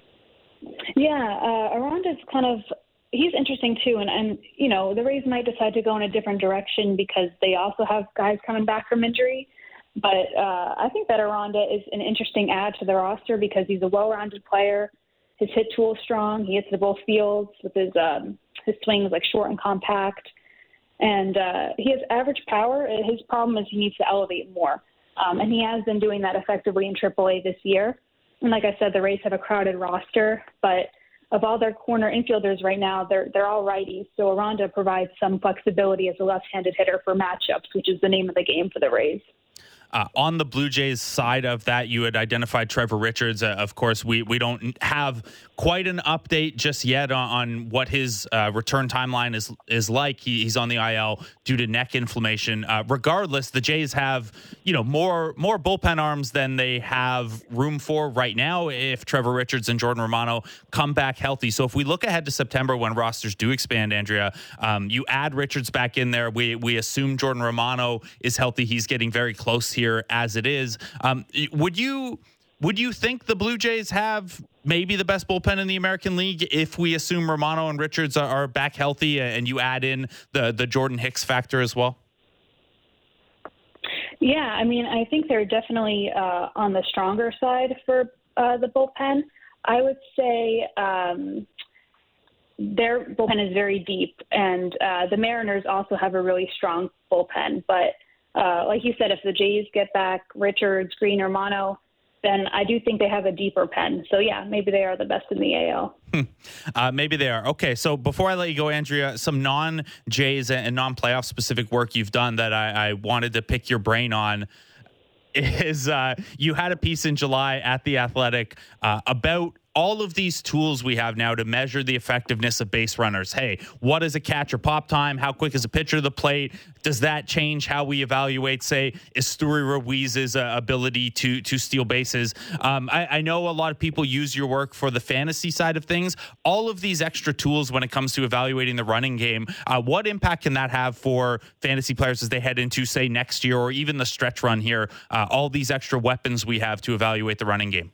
Yeah, uh, Aranda's kind of – he's interesting too. And, and, you know, the Rays might decide to go in a different direction because they also have guys coming back from injury. But uh, I think that Aranda is an interesting add to the roster because he's a well-rounded player. His hit tool is strong. He hits the both fields with his um, his swing is like short and compact. And uh, he has average power. His problem is he needs to elevate more. Um, and he has been doing that effectively in triple A this year. And like I said, the Rays have a crowded roster, but of all their corner infielders right now, they're they're all righties. So Aranda provides some flexibility as a left-handed hitter for matchups, which is the name of the game for the Rays. Uh, on the Blue Jays side of that, you had identified Trevor Richards. Uh, of course, we we don't have quite an update just yet on, on what his uh, return timeline is is like. He, he's on the I L due to neck inflammation. Uh, regardless, the Jays have you know more more bullpen arms than they have room for right now if Trevor Richards and Jordan Romano come back healthy. So if we look ahead to September when rosters do expand, Andrea, um, you add Richards back in there. We we assume Jordan Romano is healthy. He's getting very close here as it is. Um, would you would you think the Blue Jays have maybe the best bullpen in the American League if we assume Romano and Richards are, are back healthy and you add in the the Jordan Hicks factor as well? Yeah, I mean, I think they're definitely uh, on the stronger side for uh, the bullpen. I would say um, their bullpen is very deep, and uh, the Mariners also have a really strong bullpen, but Uh, like you said, if the Jays get back Richards, Green, or Romano, then I do think they have a deeper pen. So, yeah, maybe they are the best in the A L. uh, maybe they are. Okay, so before I let you go, Andrea, some non-Jays and non-playoff specific work you've done that I, I wanted to pick your brain on is uh, you had a piece in July at The Athletic uh, about all of these tools we have now to measure the effectiveness of base runners. Hey, what is a catch or pop time? How quick is a pitcher to the plate? Does that change how we evaluate, say, Esteury Ruiz's uh, ability to to steal bases? Um, I, I know a lot of people use your work for the fantasy side of things. All of these extra tools when it comes to evaluating the running game, uh, what impact can that have for fantasy players as they head into, say, next year or even the stretch run here? Uh, all these extra weapons we have to evaluate the running game.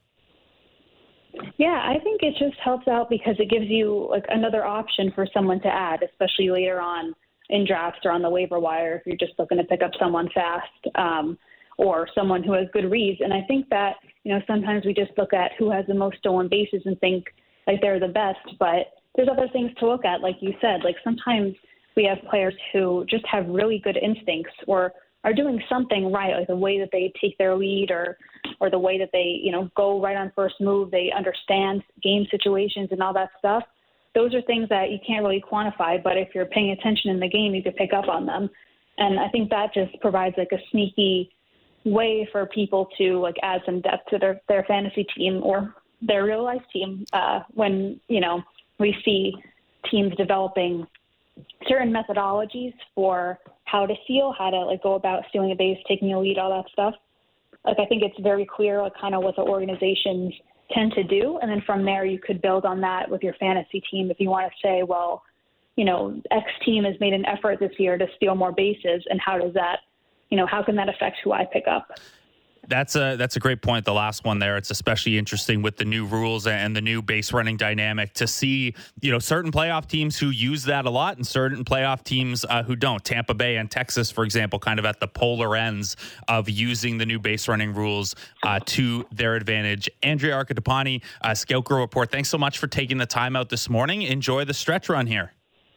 Yeah, I think it just helps out because it gives you like another option for someone to add, especially later on in drafts or on the waiver wire if you're just looking to pick up someone fast um, or someone who has good reads. And I think that, you know, sometimes we just look at who has the most stolen bases and think like they're the best, but there's other things to look at. Like you said, like sometimes we have players who just have really good instincts or are doing something right, like the way that they take their lead or or the way that they, you know, go right on first move, they understand game situations and all that stuff. Those are things that you can't really quantify, but if you're paying attention in the game, you can pick up on them. And I think that just provides like a sneaky way for people to like add some depth to their, their fantasy team or their real life team uh, when, you know, we see teams developing certain methodologies for how to steal, how to like go about stealing a base, taking a lead, all that stuff. Like I think it's very clear like kind of what the organizations tend to do. And then from there you could build on that with your fantasy team if you want to say, well, you know, X team has made an effort this year to steal more bases, and how does that, you know, how can that affect who I pick up? That's a that's a great point. The last one there, it's especially interesting with the new rules and the new base running dynamic to see, you know, certain playoff teams who use that a lot and certain playoff teams uh, who don't. Tampa Bay and Texas, for example, kind of at the polar ends of using the new base running rules uh, to their advantage. Andrea Arcadipani, uh, Scout Girl Report. Thanks so much for taking the time out this morning. Enjoy the stretch run here.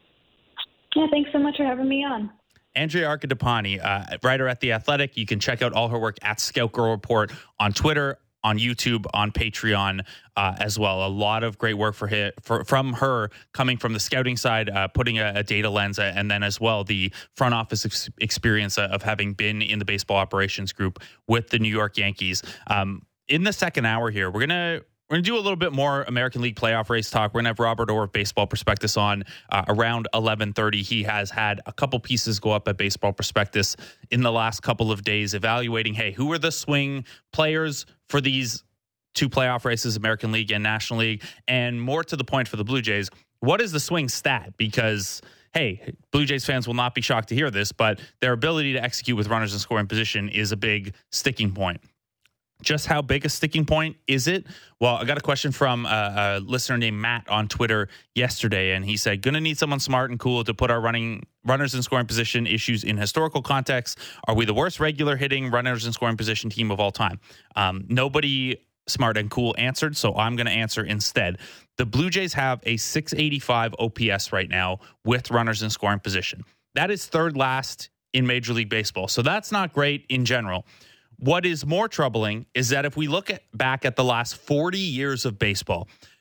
Yeah, thanks so much for having me on. Andrea Arcadipani, uh, writer at The Athletic. You can check out all her work at Scout Girl Report on Twitter, on YouTube, on Patreon uh, as well. A lot of great work for, his, for from her coming from the scouting side, uh, putting a, a data lens, uh, and then as well the front office ex- experience of having been in the baseball operations group with the New York Yankees. Um, in the second hour here, we're going to We're going to do a little bit more American League playoff race talk. We're going to have Robert Orr of Baseball Prospectus on uh, around eleven thirty. He has had a couple pieces go up at Baseball Prospectus in the last couple of days evaluating, hey, who are the swing players for these two playoff races, American League and National League? And more to the point for the Blue Jays, what is the swing stat? Because, hey, Blue Jays fans will not be shocked to hear this, but their ability to execute with runners in scoring position is a big sticking point. Just how big a sticking point is it? Well, I got a question from a, a listener named Matt on Twitter yesterday, and he said, gonna need someone smart and cool to put our running runners in scoring position issues in historical context. Are we the worst regular hitting runners in scoring position team of all time? Um, nobody smart and cool answered, so I'm going to answer instead. The Blue Jays have a six eighty-five O P S right now with runners in scoring position. That is third last in Major League Baseball, so that's not great in general. What is more troubling is that if we look at, back at the last forty years of baseball,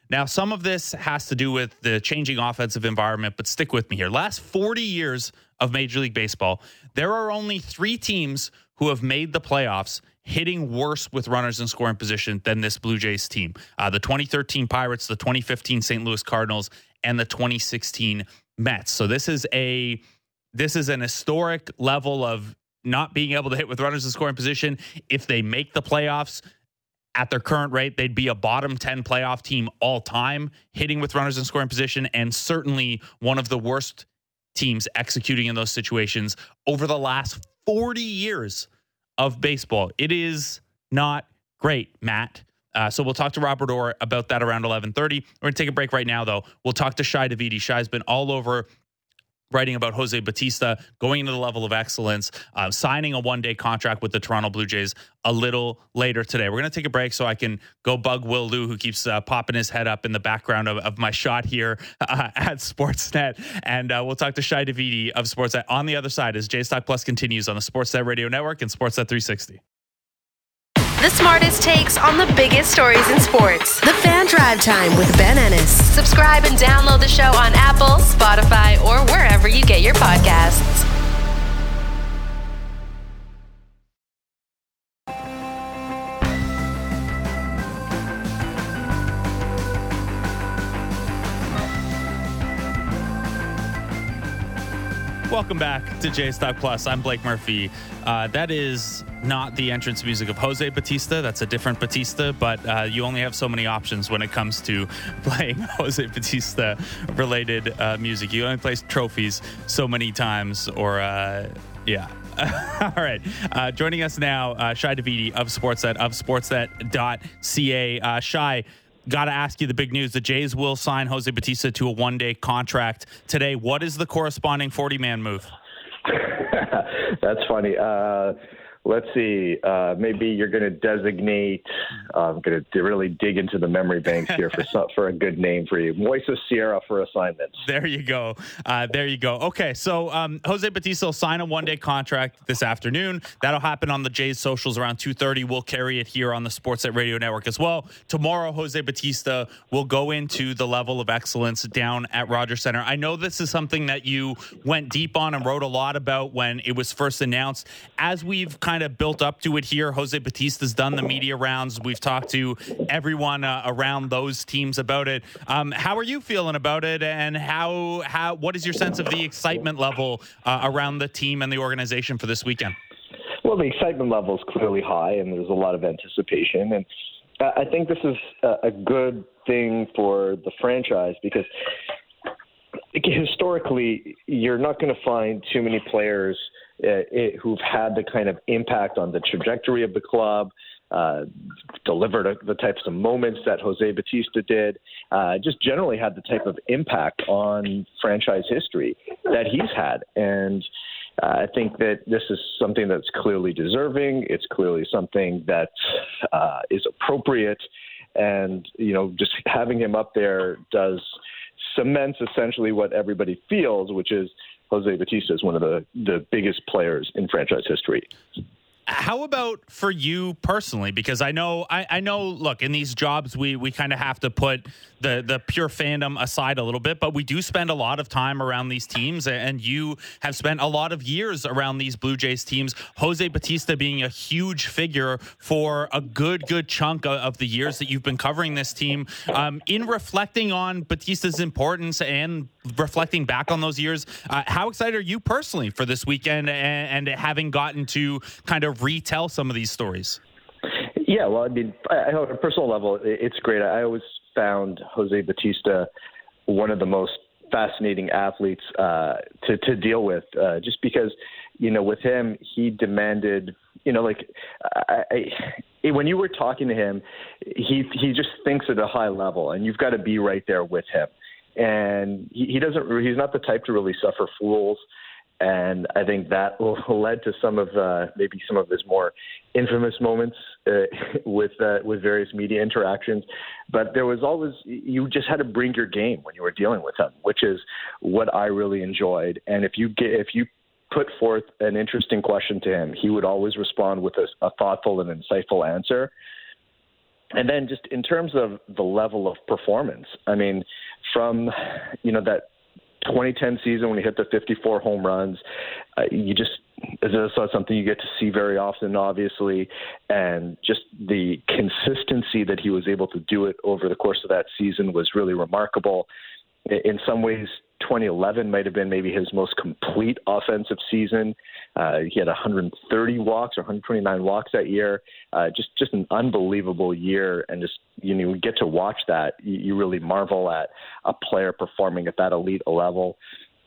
Now, some of this has to do with the changing offensive environment, but stick with me here. Last forty years of Major League Baseball, there are only three teams who have made the playoffs hitting worse with runners in scoring position than this Blue Jays team. Uh, the twenty thirteen Pirates, the twenty fifteen Saint Louis Cardinals, and the twenty sixteen Mets. So this is a this is an historic level of not being able to hit with runners in scoring position. If they make the playoffs at their current rate, they'd be a bottom ten playoff team all time hitting with runners in scoring position, and certainly one of the worst teams executing in those situations over the last forty years of baseball. It is not great, Matt. Uh, so we'll talk to Robert Orr about that around eleven thirty. We're going to take a break right now, though. We'll talk to Shi Davidi. Shi's been all over writing about Jose Bautista going into the level of excellence, uh, signing a one-day contract with the Toronto Blue Jays a little later today. We're going to take a break so I can go bug Will Liu, who keeps uh, popping his head up in the background of, of my shot here uh, at Sportsnet. And uh, we'll talk to Shi Davidi of Sportsnet on the other side as Jays Talk Plus continues on the Sportsnet Radio Network and Sportsnet three sixty. The smartest takes on the biggest stories in sports. The Fan Drive Time with Ben Ennis. Subscribe and download the show on Apple, Spotify, or wherever you get your podcasts. Welcome back to Jays Talk Plus. I'm Blake Murphy. Uh, that is not the entrance music of Jose Bautista. That's a different Bautista, but uh, you only have so many options when it comes to playing Jose Bautista related uh, music. You only play trophies so many times, or uh, yeah. All right. Uh, joining us now, uh, Shi Davidi of Sportsnet, of sportsnet dot c a. Uh, Shi, got to ask you the big news. The Jays will sign Jose Bautista to a one-day contract today. What is the corresponding forty-man move? That's funny. Uh, let's see. Uh, maybe you're going to designate. Uh, I'm going to really dig into the memory banks here for some, for a good name for you. Moises Sierra for assignments. There you go. Uh, there you go. Okay, so um, Jose Bautista will sign a one-day contract this afternoon. That'll happen on the Jays socials around two thirty. We'll carry it here on the Sportsnet Radio Network as well. Tomorrow, Jose Bautista will go into the level of excellence down at Rogers Center. I know this is something that you went deep on and wrote a lot about when it was first announced. As we've kind of built up to it here, Jose Bautista's done the media rounds. We've talked to everyone uh, around those teams about it. Um, how are you feeling about it, and how how what is your sense of the excitement level uh, around the team and the organization for this weekend? Well, the excitement level is clearly high, and there's a lot of anticipation. And uh, I think this is a, a good thing for the franchise because historically, you're not going to find too many players uh, it, who've had the kind of impact on the trajectory of the club, uh, delivered a, the types of moments that Jose Bautista did, uh, just generally had the type of impact on franchise history that he's had. And uh, I think that this is something that's clearly deserving. It's clearly something that uh, is appropriate. And, you know, just having him up there does cements essentially what everybody feels, which is Jose Bautista is one of the, the biggest players in franchise history. How about for you personally? Because I know, I, I know. Look, in these jobs, we we kind of have to put the the pure fandom aside a little bit, but we do spend a lot of time around these teams, and you have spent a lot of years around these Blue Jays teams. Jose Bautista being a huge figure for a good good chunk of, of the years that you've been covering this team. Um, in reflecting on Bautista's importance and reflecting back on those years, uh, how excited are you personally for this weekend and, and having gotten to kind of retell some of these stories? Yeah, well, I mean, I, on a personal level, it's great. I always found Jose Bautista one of the most fascinating athletes uh, to, to deal with, uh, just because, you know, with him, he demanded, you know, like I, I, when you were talking to him, he he just thinks at a high level, and you've got to be right there with him. And he, he doesn't, he's not the type to really suffer fools. And I think that led to some of uh, maybe some of his more infamous moments uh, with uh, with various media interactions. But there was always, you just had to bring your game when you were dealing with him, which is what I really enjoyed. And if you get if you put forth an interesting question to him, he would always respond with a, a thoughtful and insightful answer. And then just in terms of the level of performance, I mean, from, you know, that twenty ten season when he hit the fifty-four home runs, uh, you just, it's not something you get to see very often, obviously, and just the consistency that he was able to do it over the course of that season was really remarkable. In some ways, twenty eleven might have been maybe his most complete offensive season. Uh, he had one hundred thirty walks or one hundred twenty-nine walks that year. Uh, just just an unbelievable year, and just you know, you get to watch that, you, you really marvel at a player performing at that elite level.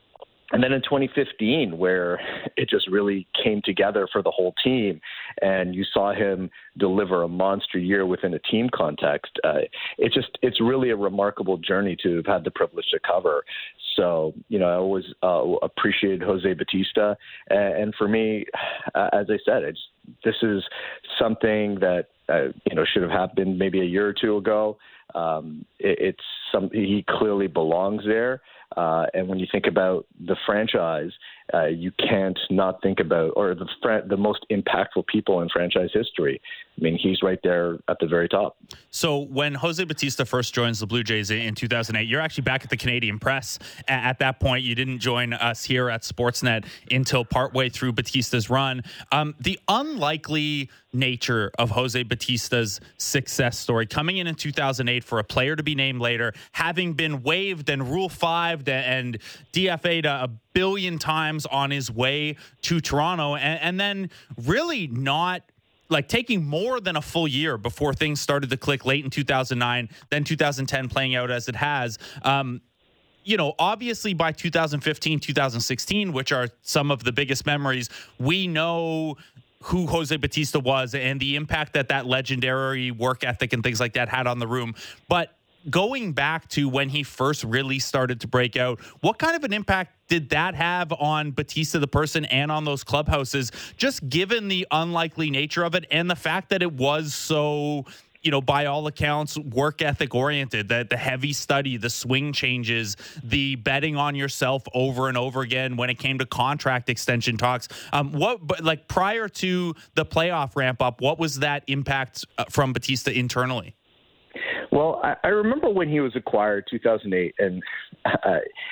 And then in twenty fifteen, where it just really came together for the whole team, and you saw him deliver a monster year within a team context, uh, it's just it's really a remarkable journey to have had the privilege to cover. So, you know, I always uh, appreciated Jose Bautista, and, and for me, uh, as I said, it's this is something that uh, you know should have happened maybe a year or two ago. Um, it, it's some he clearly belongs there. Uh, and when you think about the franchise, uh, you can't not think about, or the fr- the most impactful people in franchise history. I mean, he's right there at the very top. So when Jose Bautista first joins the Blue Jays in two thousand eight, you're actually back at the Canadian Press. At that point, you didn't join us here at Sportsnet until partway through Bautista's run. Um, the unlikely nature of Jose Bautista's success story, coming in in two thousand eight for a player to be named later, having been waived and Rule five and D F A'd a billion times on his way to Toronto, and, and then really not like taking more than a full year before things started to click late in two thousand nine, then two thousand ten playing out as it has. Um, you know, obviously by two thousand fifteen, two thousand sixteen, which are some of the biggest memories, we know who Jose Bautista was and the impact that that legendary work ethic and things like that had on the room. But going back to when he first really started to break out, what kind of an impact did that have on Bautista, the person, and on those clubhouses, just given the unlikely nature of it and the fact that it was so, you know, by all accounts, work ethic oriented, that the heavy study, the swing changes, the betting on yourself over and over again when it came to contract extension talks. Um, what, but like prior to the playoff ramp up, what was that impact uh, from Bautista internally? Well, I, I remember when he was acquired, two thousand eight, and uh,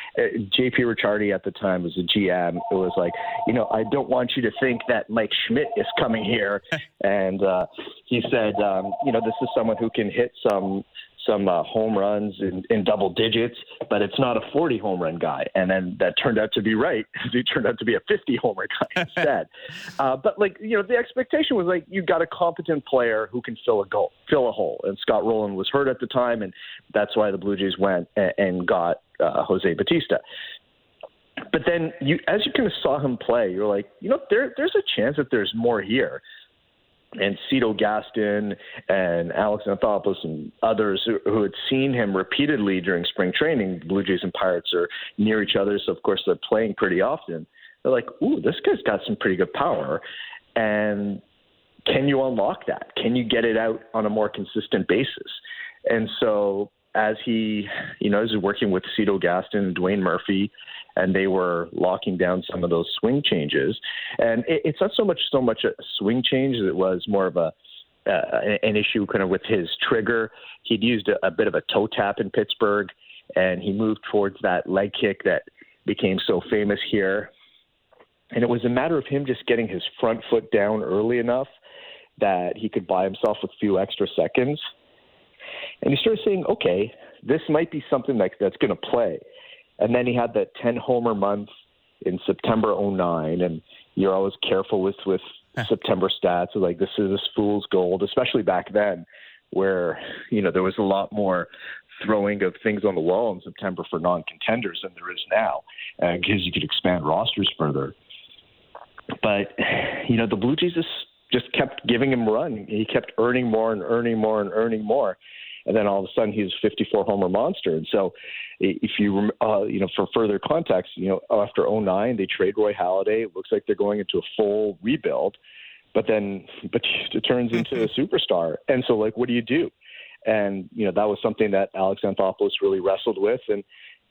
J P Ricciardi at the time was a G M. It was like, you know, I don't want you to think that Mike Schmidt is coming here. And uh, he said, um, you know, this is someone who can hit some some uh, home runs in, in double digits, but it's not a forty home run guy. And then that turned out to be right. He turned out to be a fifty homer guy instead. uh, but like, you know, the expectation was like, you got a competent player who can fill a goal, fill a hole. And Scott Rowland was hurt at the time. And that's why the Blue Jays went and, and got uh, Jose Bautista. But then you, as you kind of saw him play, you're like, you know, there, there's a chance that there's more here. And Cito Gaston and Alex Anthopoulos and others who, who had seen him repeatedly during spring training. Blue Jays and Pirates are near each other, so of course they're playing pretty often. They're like, ooh, this guy's got some pretty good power. And can you unlock that? Can you get it out on a more consistent basis? And so as he, you know, is working with Cito Gaston and Dwayne Murphy, and they were locking down some of those swing changes. And it, it's not so much so much a swing change as it was more of a uh, an issue kind of with his trigger. He'd used a, a bit of a toe tap in Pittsburgh, and he moved towards that leg kick that became so famous here. And it was a matter of him just getting his front foot down early enough that he could buy himself a few extra seconds. And he started saying, okay, this might be something like that's going to play. And then he had that ten homer month in September oh nine, and you're always careful with, with September stats. Like, this is this fool's gold, especially back then where, you know, there was a lot more throwing of things on the wall in September for non-contenders than there is now, uh, because you could expand rosters further. But, you know, the Blue Jays just, just kept giving him a run. He kept earning more and earning more and earning more. And then all of a sudden he's a fifty-four homer monster. And so if you, uh, you know, for further context, you know, after oh nine, they trade Roy Halladay. It looks like they're going into a full rebuild, but then Bautista turns into a superstar. And so, like, what do you do? And, you know, that was something that Alex Anthopoulos really wrestled with. And,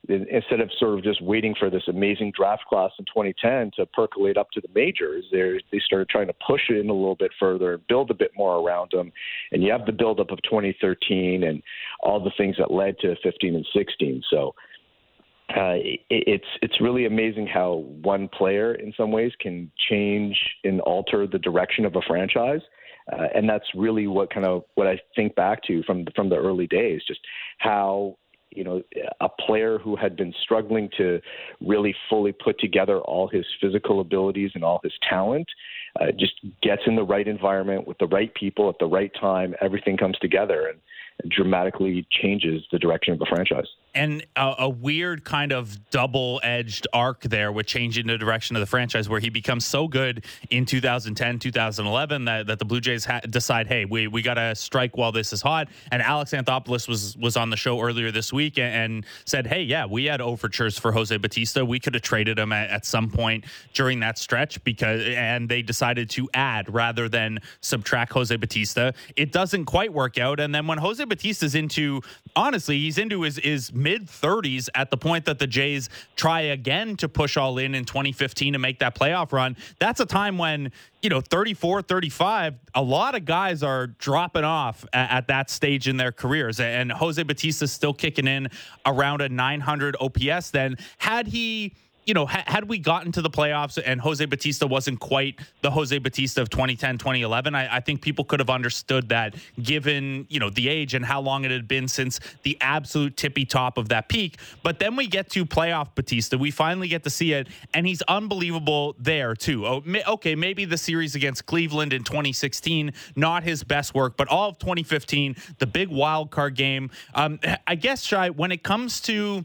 instead of sort of just waiting for this amazing draft class in twenty ten to percolate up to the majors, they started trying to push it in a little bit further and build a bit more around them. And you have the buildup of twenty thirteen and all the things that led to fifteen and sixteen. So uh, it, it's it's really amazing how one player in some ways can change and alter the direction of a franchise. Uh, and that's really what kind of what I think back to from from the early days, just how, you know, a player who had been struggling to really fully put together all his physical abilities and all his talent uh, just gets in the right environment with the right people at the right time. Everything comes together and dramatically changes the direction of the franchise. And a, a weird kind of double-edged arc there with changing the direction of the franchise, where he becomes so good in two thousand ten, two thousand eleven that, that the Blue Jays ha- decide, hey, we we got to strike while this is hot. And Alex Anthopoulos was was on the show earlier this week and, and said, hey, yeah, we had overtures for Jose Bautista. We could have traded him at, at some point during that stretch, because and they decided to add rather than subtract Jose Bautista. It doesn't quite work out. And then when Jose Bautista's into, honestly, he's into his, his mid-thirties at the point that the Jays try again to push all in in twenty fifteen to make that playoff run. That's a time when, you know, thirty-four, thirty-five, a lot of guys are dropping off at, at that stage in their careers. And Jose Bautista's still kicking in around a nine hundred O P S then. Had he... You know, ha- had we gotten to the playoffs and Jose Bautista wasn't quite the Jose Bautista of twenty ten, twenty eleven, I, I think people could have understood that, given, you know, the age and how long it had been since the absolute tippy top of that peak. But then we get to playoff Bautista. We finally get to see it, and he's unbelievable there, too. Oh, may, okay, maybe the series against Cleveland in twenty sixteen, not his best work, but all of twenty fifteen, the big wild card game. Um, I guess, Shai, when it comes to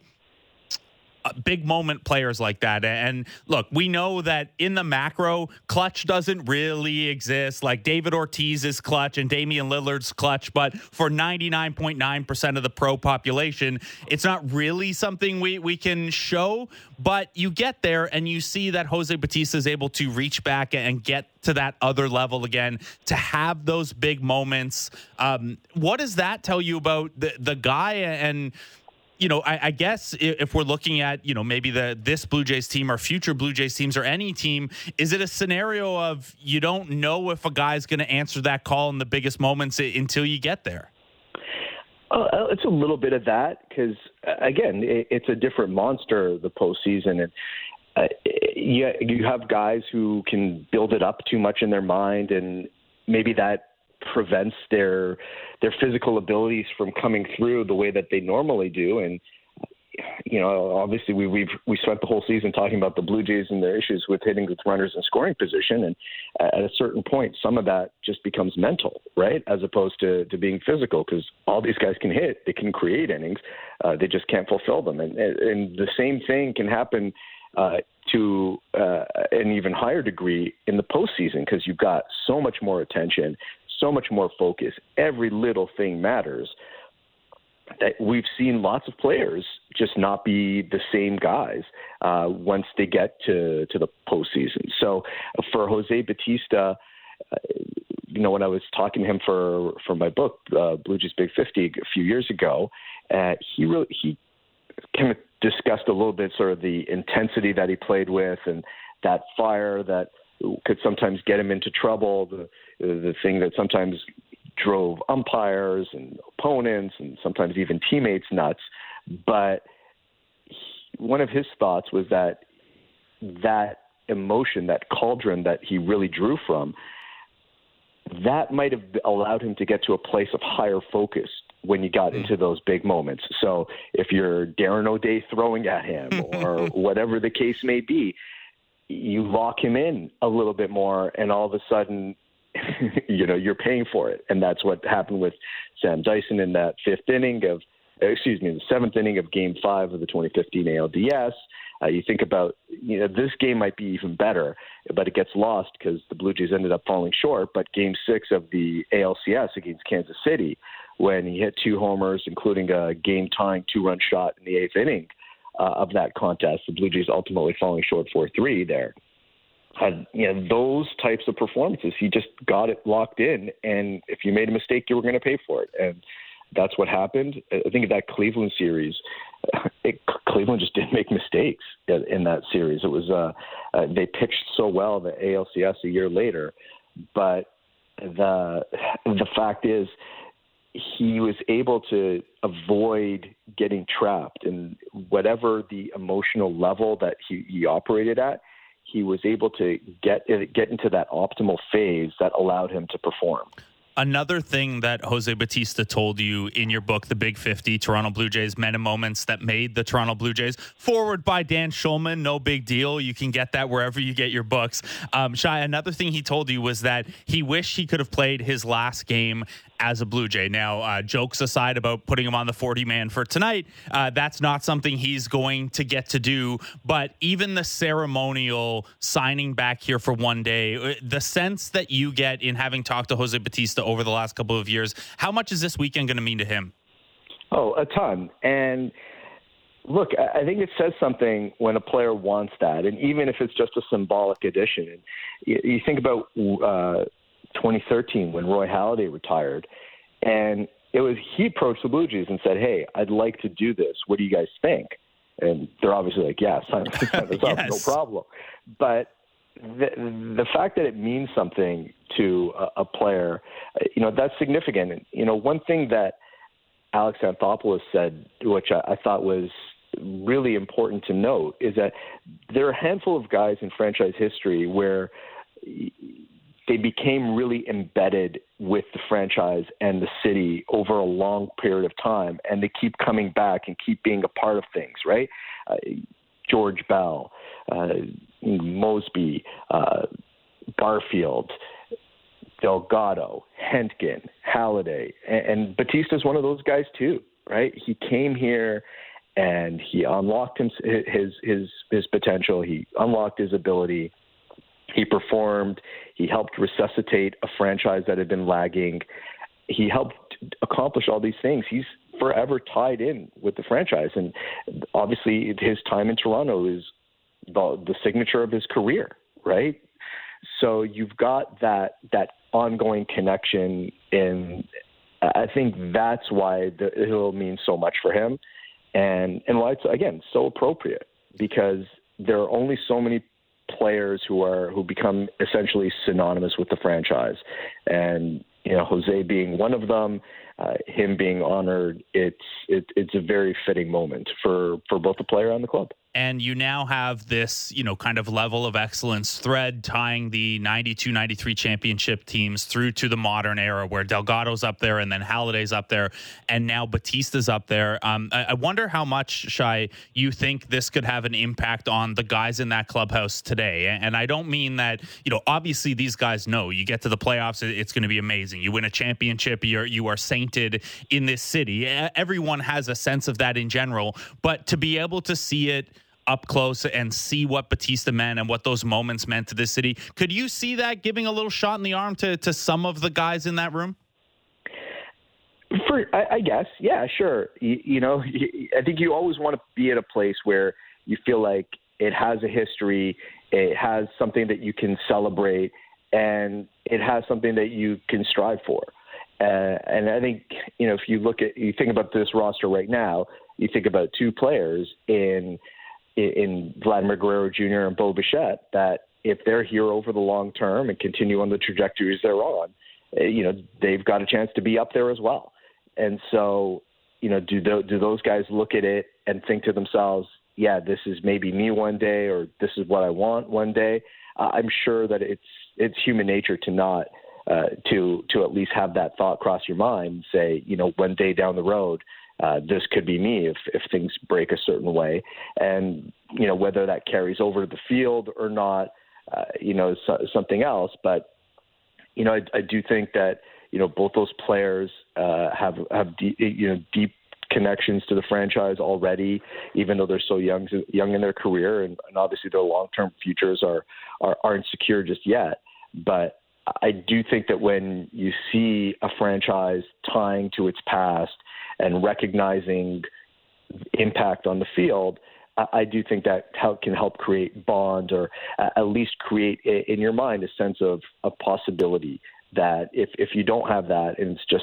big moment players like that. And look, we know that in the macro, clutch doesn't really exist. Like David Ortiz is clutch and Damian Lillard's clutch, but for ninety-nine point nine percent of the pro population, it's not really something we, we can show. But you get there and you see that Jose Bautista is able to reach back and get to that other level again, to have those big moments. Um, what does that tell you about the, the guy? And you know, I, I guess if we're looking at, you know, maybe the this Blue Jays team or future Blue Jays teams or any team, is it a scenario of you don't know if a guy's going to answer that call in the biggest moments until you get there? Uh, it's a little bit of that because, again, it, it's a different monster, the postseason. And uh, yeah, you have guys who can build it up too much in their mind, and maybe that prevents their their physical abilities from coming through the way that they normally do. And you know, obviously we we've we spent the whole season talking about the Blue Jays and their issues with hitting with runners in scoring position, and at a certain point some of that just becomes mental, right, as opposed to to being physical, because all these guys can hit, they can create innings, uh, they just can't fulfill them. And and the same thing can happen uh, to uh, an even higher degree in the postseason, because you've got so much more attention, so much more focus. Every little thing matters. That we've seen lots of players just not be the same guys uh, once they get to, to the postseason. So for Jose Bautista, uh, you know, when I was talking to him for, for my book, uh, Blue Jays Big fifty, a few years ago, uh, he really, he kind of discussed a little bit sort of the intensity that he played with and that fire that could sometimes get him into trouble, the the thing that sometimes drove umpires and opponents and sometimes even teammates nuts. But he, one of his thoughts was that that emotion, that cauldron that he really drew from, that might have allowed him to get to a place of higher focus when you got into those big moments. So if you're Darren O'Day throwing at him or whatever the case may be, you lock him in a little bit more, and all of a sudden, you know, you're paying for it. And that's what happened with Sam Dyson in that fifth inning of, excuse me, the seventh inning of Game Five of the twenty fifteen A L D S. Uh, you think about, you know, this game might be even better, but it gets lost because the Blue Jays ended up falling short. But Game Six of the A L C S against Kansas City, when he hit two homers, including a game-tying two-run shot in the eighth inning uh, of that contest, the Blue Jays ultimately falling short four three there. Uh, you know, those types of performances, he just got it locked in, and if you made a mistake, you were going to pay for it. And that's what happened. I think of that Cleveland series. it, Cleveland just didn't make mistakes in, in that series. It was uh, uh, they pitched so well the A L C S a year later, but the the fact is he was able to avoid getting trapped, and whatever the emotional level that he, he operated at, he was able to get get into that optimal phase that allowed him to perform. Another thing that Jose Bautista told you in your book, The Big fifty, Toronto Blue Jays Men and Moments That Made the Toronto Blue Jays, forward by Dan Schulman, no big deal. You can get that wherever you get your books. Um, Shai, another thing he told you was that he wished he could have played his last game as a Blue Jay. Now, uh, jokes aside about putting him on the forty-man for tonight, uh, that's not something he's going to get to do. But even the ceremonial signing back here for one day, the sense that you get in having talked to Jose Bautista over the last couple of years, how much is this weekend going to mean to him? Oh, a ton. And look, I think it says something when a player wants that, and even if it's just a symbolic addition. You, you think about uh, twenty thirteen when Roy Halladay retired, and it was he approached the Blue Jays and said, "Hey, I'd like to do this. What do you guys think?" And they're obviously like, "Yeah, sign us up, yes. No problem." But the the fact that it means something to a, a player, you know, that's significant. And, you know, one thing that Alex Anthopoulos said, which I, I thought was really important to note, is that there are a handful of guys in franchise history where they became really embedded with the franchise and the city over a long period of time, and they keep coming back and keep being a part of things, right? Uh, George Bell, uh, Mosby, uh, Garfield, Delgado, Hentgen, Halladay, and, and Bautista's one of those guys too, right? He came here and he unlocked his his his, his potential. He unlocked his ability. He performed. He helped resuscitate a franchise that had been lagging. He helped accomplish all these things. He's forever tied in with the franchise. And obviously his time in Toronto is the, the signature of his career, right? So you've got that that ongoing connection, and I think that's why the, it'll mean so much for him. And, and why it's, again, so appropriate, because there are only so many players who are who become essentially synonymous with the franchise, and you know, Jose being one of them, uh, him being honored, it's it, it's a very fitting moment for for both the player and the club. And you now have this, you know, kind of level of excellence thread tying the ninety-two ninety-three championship teams through to the modern era, where Delgado's up there and then Halladay's up there and now Bautista's up there. Um, I, I wonder how much, Shai, you think this could have an impact on the guys in that clubhouse today. And I don't mean that, you know, obviously these guys know you get to the playoffs, it's going to be amazing. You win a championship, you're, you are sainted in this city. Everyone has a sense of that in general, but to be able to see it up close and see what Bautista meant and what those moments meant to this city, could you see that giving a little shot in the arm to, to some of the guys in that room? For, I, I guess, yeah, sure. You, you know, I think you always want to be at a place where you feel like it has a history, it has something that you can celebrate, and it has something that you can strive for. Uh, and I think, you know, if you look at, you think about this roster right now, you think about two players in in Vladimir Guerrero Junior and Bo Bichette, that if they're here over the long term and continue on the trajectories they're on, you know, they've got a chance to be up there as well. And so, you know, do th- do those guys look at it and think to themselves, yeah, this is maybe me one day, or this is what I want one day? Uh, I'm sure that it's it's human nature to not uh, to to at least have that thought cross your mind and say, you know, one day down the road, Uh, this could be me if, if things break a certain way. And, you know, whether that carries over to the field or not, uh, you know, so, something else. But, you know, I, I do think that, you know, both those players uh, have, have deep, you know, deep connections to the franchise already, even though they're so young, young in their career. And, and obviously their long-term futures are, are, aren't secure just yet. But I do think that when you see a franchise tying to its past and recognizing impact on the field, I do think that help, can help create bond, or at least create in your mind a sense of, of possibility, that if, if you don't have that and it's just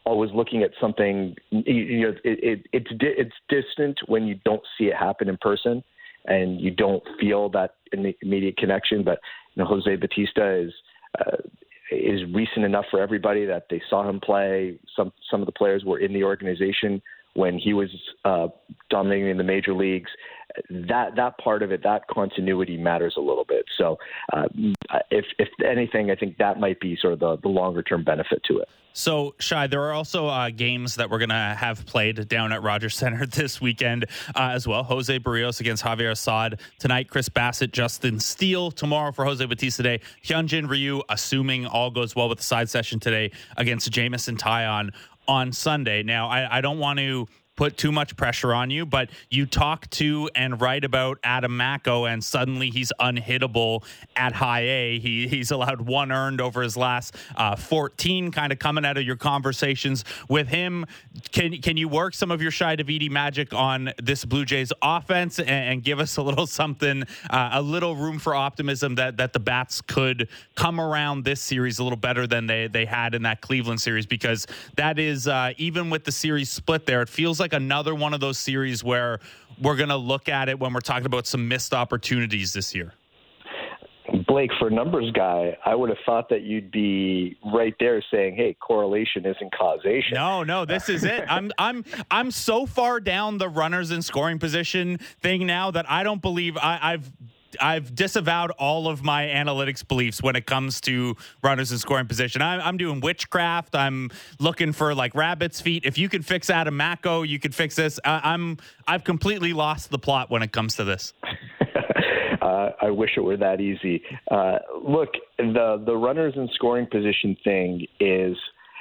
always looking at something, you know, it, it, it's di- it's distant when you don't see it happen in person and you don't feel that immediate connection. But you know, Jose Bautista is uh, is recent enough for everybody that they saw him play. Some some of the players were in the organization when he was uh, dominating in the major leagues. That that part of it, that continuity matters a little bit. So uh, if if anything, I think that might be sort of the, the longer term benefit to it. So, Shai, there are also uh, games that we're going to have played down at Rogers Center this weekend uh, as well. Jose Barrios against Javier Assad. Tonight, Chris Bassett, Justin Steele. Tomorrow for Jose Bautista Day, Hyunjin Ryu, assuming all goes well with the side session today, against Jameson Taillon on Sunday. Now, I, I don't want to put too much pressure on you, but you talk to and write about Adam Macko, and suddenly he's unhittable at high A. He he's allowed one earned over his last uh, fourteen. Kind of coming out of your conversations with him, can can you work some of your Shi Davidi magic on this Blue Jays offense and, and give us a little something, uh, a little room for optimism that that the bats could come around this series a little better than they they had in that Cleveland series? Because that is uh, even with the series split there, it feels like like another one of those series where we're going to look at it when we're talking about some missed opportunities this year. Blake, for a numbers guy, I would have thought that you'd be right there saying, hey, correlation isn't causation. No, no, this is it. I'm I'm I'm so far down the runners in scoring position thing now that I don't believe I, I've I've disavowed all of my analytics beliefs when it comes to runners in scoring position. I'm, I'm doing witchcraft. I'm looking for like rabbit's feet. If you can fix Adam Macko, you can fix this. I, I'm I've completely lost the plot when it comes to this. uh, I wish it were that easy. Uh, look, the the runners in scoring position thing is.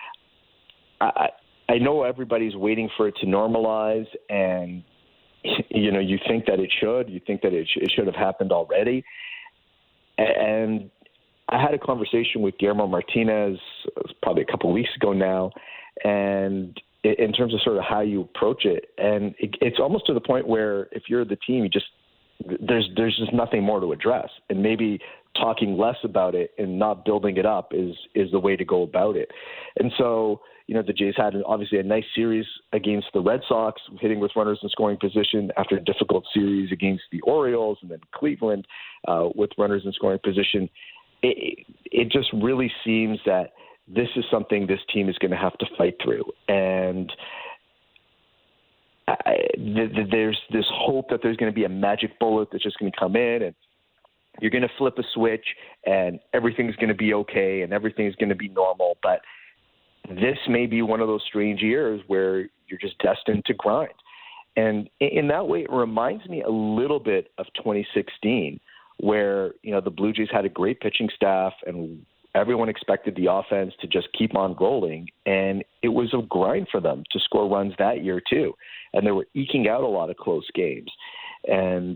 I, I know everybody's waiting for it to normalize, and you know, you think that it should, you think that it, sh- it should have happened already. And I had a conversation with Guillermo Martinez probably a couple of weeks ago now, and in terms of sort of how you approach it, and it, it's almost to the point where if you're the team, you just there's there's just nothing more to address, and maybe talking less about it and not building it up is is the way to go about it. And so, you know, the Jays had an, obviously a nice series against the Red Sox, hitting with runners in scoring position after a difficult series against the Orioles, and then Cleveland uh, with runners in scoring position. It, it just really seems that this is something this team is going to have to fight through. And I, th- th- there's this hope that there's going to be a magic bullet that's just going to come in and you're going to flip a switch and everything's going to be okay and everything's going to be normal. But this may be one of those strange years where you're just destined to grind. And in that way, it reminds me a little bit of twenty sixteen, where, you know, the Blue Jays had a great pitching staff and everyone expected the offense to just keep on rolling. And it was a grind for them to score runs that year too. And they were eking out a lot of close games. And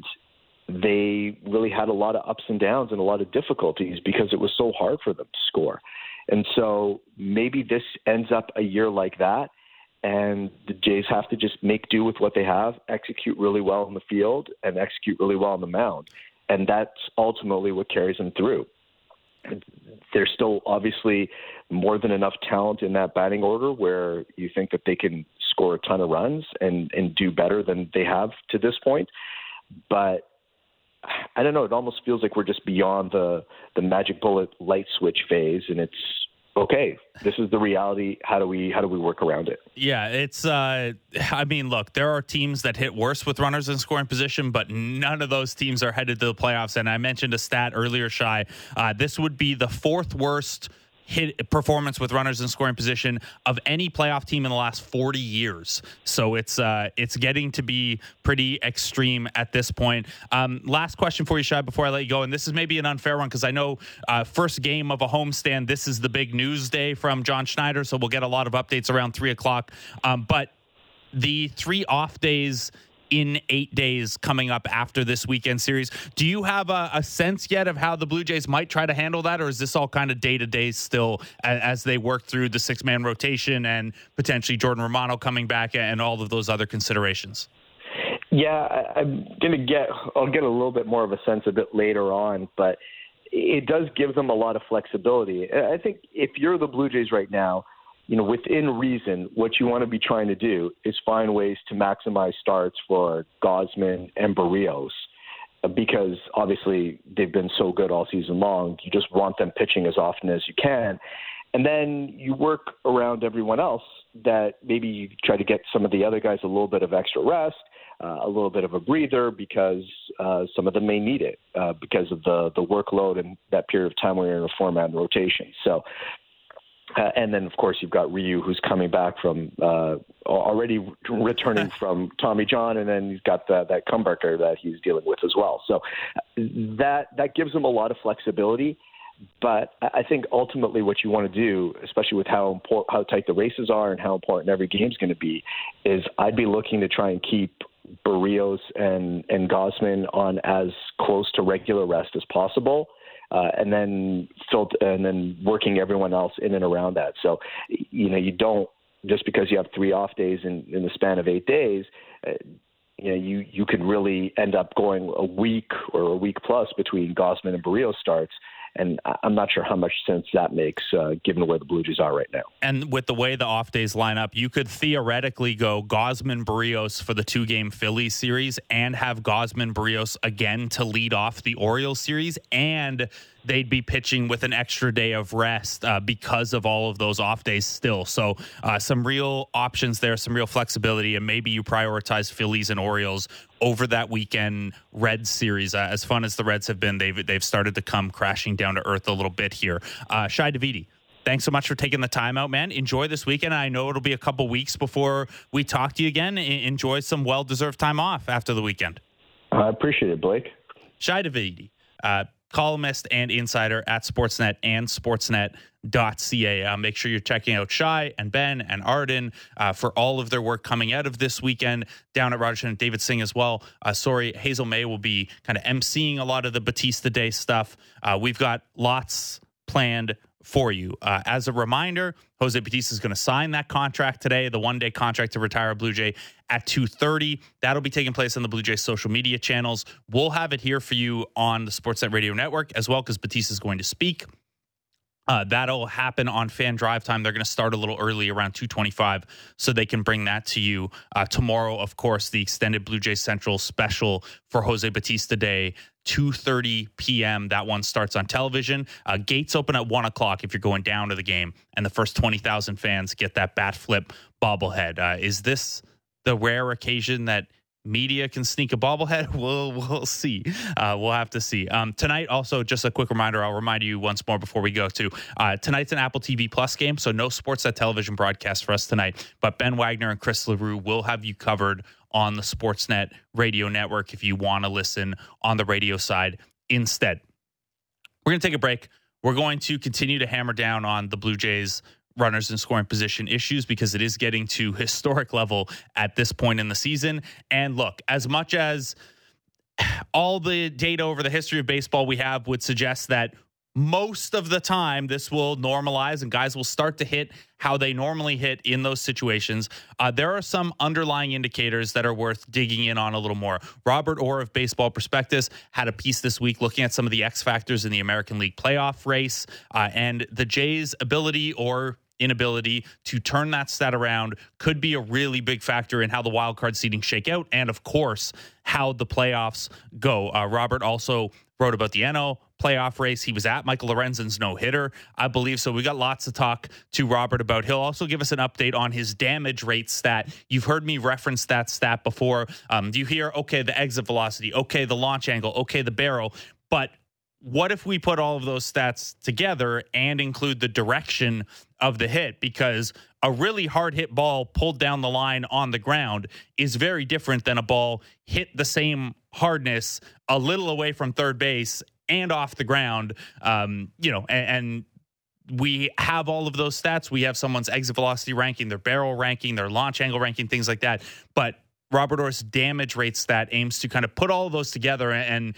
they really had a lot of ups and downs and a lot of difficulties because it was so hard for them to score. And so maybe this ends up a year like that, and the Jays have to just make do with what they have, execute really well in the field, and execute really well on the mound. And that's ultimately what carries them through. There's still obviously more than enough talent in that batting order where you think that they can score a ton of runs and, and do better than they have to this point. But I don't know. It almost feels like we're just beyond the, the magic bullet light switch phase, and it's okay. This is the reality. How do we how do we work around it? Yeah, it's. Uh, I mean, look, there are teams that hit worse with runners in scoring position, but none of those teams are headed to the playoffs. And I mentioned a stat earlier, Shai. Uh, this would be the fourth worst hit performance with runners in scoring position of any playoff team in the last forty years. So it's uh, it's getting to be pretty extreme at this point. Um, last question for you, Shai, before I let you go. And this is maybe an unfair one because I know uh, first game of a homestand, this is the big news day from John Schneider. So we'll get a lot of updates around three o'clock. Um, but the three off days in eight days coming up after this weekend series. Do you have a, a sense yet of how the Blue Jays might try to handle that, or is this all kind of day-to-day still as, as they work through the six-man rotation and potentially Jordan Romano coming back and all of those other considerations? Yeah, I, I'm going to get, I'll get a little bit more of a sense a bit later on, but it does give them a lot of flexibility. I think if you're the Blue Jays right now, you know, within reason, what you want to be trying to do is find ways to maximize starts for Gausman and Berríos, because obviously they've been so good all season long. You just want them pitching as often as you can. And then you work around everyone else that maybe you try to get some of the other guys a little bit of extra rest, uh, a little bit of a breather, because uh, some of them may need it uh, because of the, the workload and that period of time where you're in a four-man rotation. So, uh, and then, of course, you've got Ryu, who's coming back from uh, already returning from Tommy John, and then he's got the, that comebacker that he's dealing with as well. So that that gives him a lot of flexibility. But I think ultimately what you want to do, especially with how important, how tight the races are and how important every game is going to be, is I'd be looking to try and keep Berríos and, and Gausman on as close to regular rest as possible, uh, and then fil- and then working everyone else in and around that. So, you know, you don't, just because you have three off days in, in the span of eight days, uh, you know, you, you could really end up going a week or a week plus between Gausman and Berríos starts. And I'm not sure how much sense that makes, uh, given where the Blue Jays are right now. And with the way the off days line up, you could theoretically go Gausman Berríos for the two-game Phillies series and have Gausman Berríos again to lead off the Orioles series, and they'd be pitching with an extra day of rest uh, because of all of those off days still. So uh, some real options there, some real flexibility, and maybe you prioritize Phillies and Orioles over that weekend Reds series. Uh, as fun as the Reds have been, they've they've started to come crashing down to earth a little bit here. Uh, Shi Davidi, thanks so much for taking the time out, man. Enjoy this weekend. I know it'll be a couple weeks before we talk to you again. Enjoy some well-deserved time off after the weekend. I appreciate it, Blake. Shi Davidi, uh, columnist and insider at Sportsnet and sportsnet dot c a. Uh, make sure you're checking out Shi and Ben and Arden uh, for all of their work coming out of this weekend down at Rogers and David Singh as well. Uh, sorry, Hazel May will be kind of emceeing a lot of the Batista Day stuff. Uh, we've got lots planned for you. Uh, as a reminder, Jose Bautista is going to sign that contract today, the one-day contract to retire a Blue Jay at two thirty. That'll be taking place on the Blue Jays social media channels. We'll have it here for you on the Sportsnet Radio Network as well, because Bautista is going to speak. Uh, that'll happen on Fan Drive Time. They're going to start a little early, around two twenty-five, so they can bring that to you. Uh, tomorrow, of course, the extended Blue Jays Central special for Jose Bautista Day, two thirty p.m. That one starts on television. Uh, gates open at one o'clock if you're going down to the game, and the first twenty thousand fans get that bat flip bobblehead. Uh, is this the rare occasion that media can sneak a bobblehead? We'll we'll see. Uh, we'll have to see. Um, tonight, also, just a quick reminder, I'll remind you once more before we go to, uh, tonight's an Apple T V Plus game, so no Sportsnet television broadcast for us tonight, but Ben Wagner and Chris LaRue will have you covered on the Sportsnet Radio Network if you want to listen on the radio side instead. We're going to take a break. We're going to continue to hammer down on the Blue Jays runners in scoring position issues, because it is getting to historic level at this point in the season. And look, as much as all the data over the history of baseball we have would suggest that most of the time this will normalize and guys will start to hit how they normally hit in those situations, uh, there are some underlying indicators that are worth digging in on a little more. Robert Orr of Baseball Prospectus had a piece this week looking at some of the X factors in the American League playoff race, uh, and the Jays' ability or inability to turn that stat around could be a really big factor in how the wild card seeding shake out, and of course how the playoffs go. Uh, Robert also wrote about the N L playoff race. He was at Michael Lorenzen's no-hitter, I believe. So we got lots to talk to Robert about. He'll also give us an update on his damage rate stat. You've heard me reference that stat before. Um, you hear, okay, the exit velocity, okay, the launch angle, okay, the barrel, but what if we put all of those stats together and include the direction of the hit? Because a really hard hit ball pulled down the line on the ground is very different than a ball hit the same hardness a little away from third base and off the ground. Um, you know, and, and we have all of those stats. We have someone's exit velocity ranking, their barrel ranking, their launch angle ranking, things like that. But Robert Orr's damage rate stat aims to kind of put all of those together and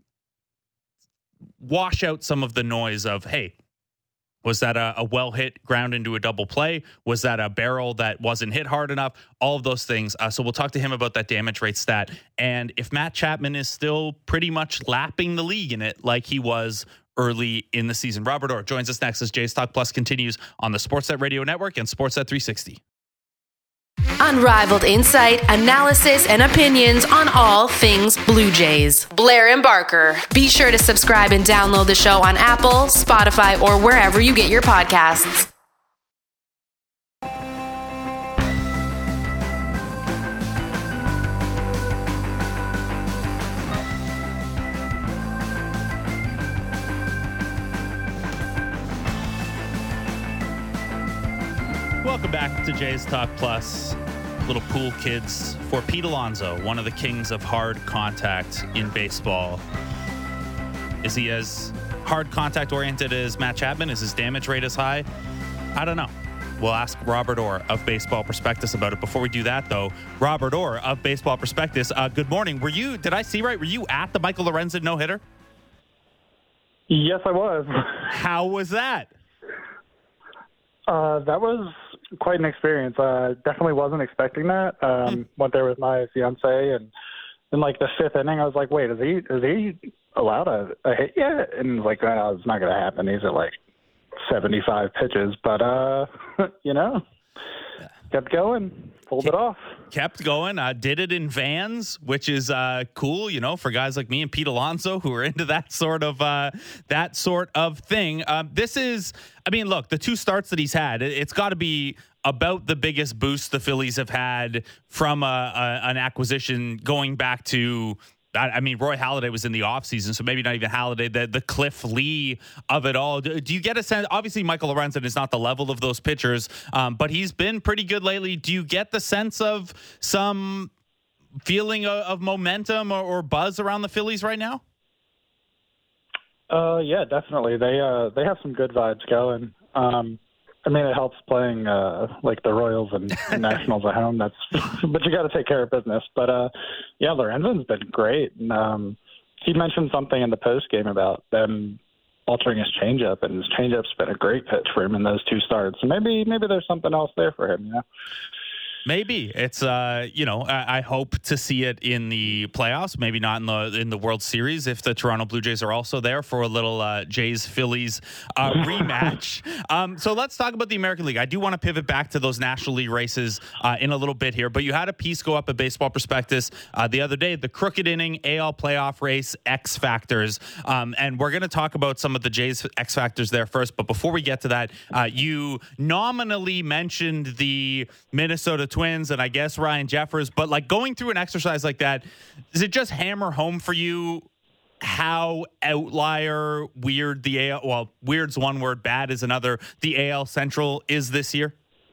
wash out some of the noise of, hey, was that a, a well hit ground into a double play? Was that a barrel that wasn't hit hard enough? All of those things. Uh, so we'll talk to him about that damage rate stat. And if Matt Chapman is still pretty much lapping the league in it like he was early in the season. Robert Orr joins us next as Jays Talk Plus continues on the Sportsnet Radio Network and Sportsnet three sixty. Unrivaled insight, analysis, and opinions on all things Blue Jays. Blair and Barker. Be sure to subscribe and download the show on Apple, Spotify, or wherever you get your podcasts. Welcome back to Jays Talk Plus. Little pool kids for Pete Alonso, one of the kings of hard contact in baseball. Is he as hard contact oriented as Matt Chapman? Is his damage rate as high? I don't know. We'll ask Robert Orr of Baseball Prospectus about it. Before we do that, though, Robert Orr of Baseball Prospectus, uh, good morning. Were you, did I see right, were you at the Michael Lorenzen no-hitter? Yes, I was. How was that? Uh, that was quite an experience. Uh, definitely wasn't expecting that. Um, went there with my fiance, and in like the fifth inning, I was like, "Wait, is he is he allowed a, a hit yet?" And like, oh, it's not going to happen. He's at like seventy-five pitches, but uh, you know, kept going, pulled it off. Kept going, uh, did it in vans, which is uh, cool, you know, for guys like me and Pete Alonso who are into that sort of uh, that sort of thing. Uh, this is, I mean, look, the two starts that he's had, it, it's got to be about the biggest boost the Phillies have had from a, a, an acquisition going back to. I mean, Roy Halladay was in the offseason, so maybe not even Halladay, the, the Cliff Lee of it all. Do, do you get a sense? Obviously, Michael Lorenzen is not the level of those pitchers, um, but he's been pretty good lately. Do you get the sense of some feeling of, of momentum or, or buzz around the Phillies right now? Uh, yeah, definitely. They uh, they have some good vibes going. Um, I mean, it helps playing uh, like the Royals and Nationals at home. That's, but you got to take care of business. But uh, yeah, Lorenzen's been great. And, um, he mentioned something in the post game about them altering his changeup, and his changeup's been a great pitch for him in those two starts. So maybe maybe there's something else there for him. You know? Maybe it's uh you know I, I hope to see it in the playoffs, maybe not in the in the World Series if the Toronto Blue Jays are also there for a little uh, Jays Phillies uh, rematch. um, so let's talk about the American League. I do want to pivot back to those National League races uh, in a little bit here, but you had a piece go up at Baseball Prospectus uh, the other day, the crooked inning A L playoff race X factors, um, and we're going to talk about some of the Jays X factors there first. But before we get to that, uh, you nominally mentioned the Minnesota Twins and I guess Ryan Jeffers, but like going through an exercise like that, does it just hammer home for you how outlier weird the A L, well, weird's one word, bad is another, the A L Central is this year?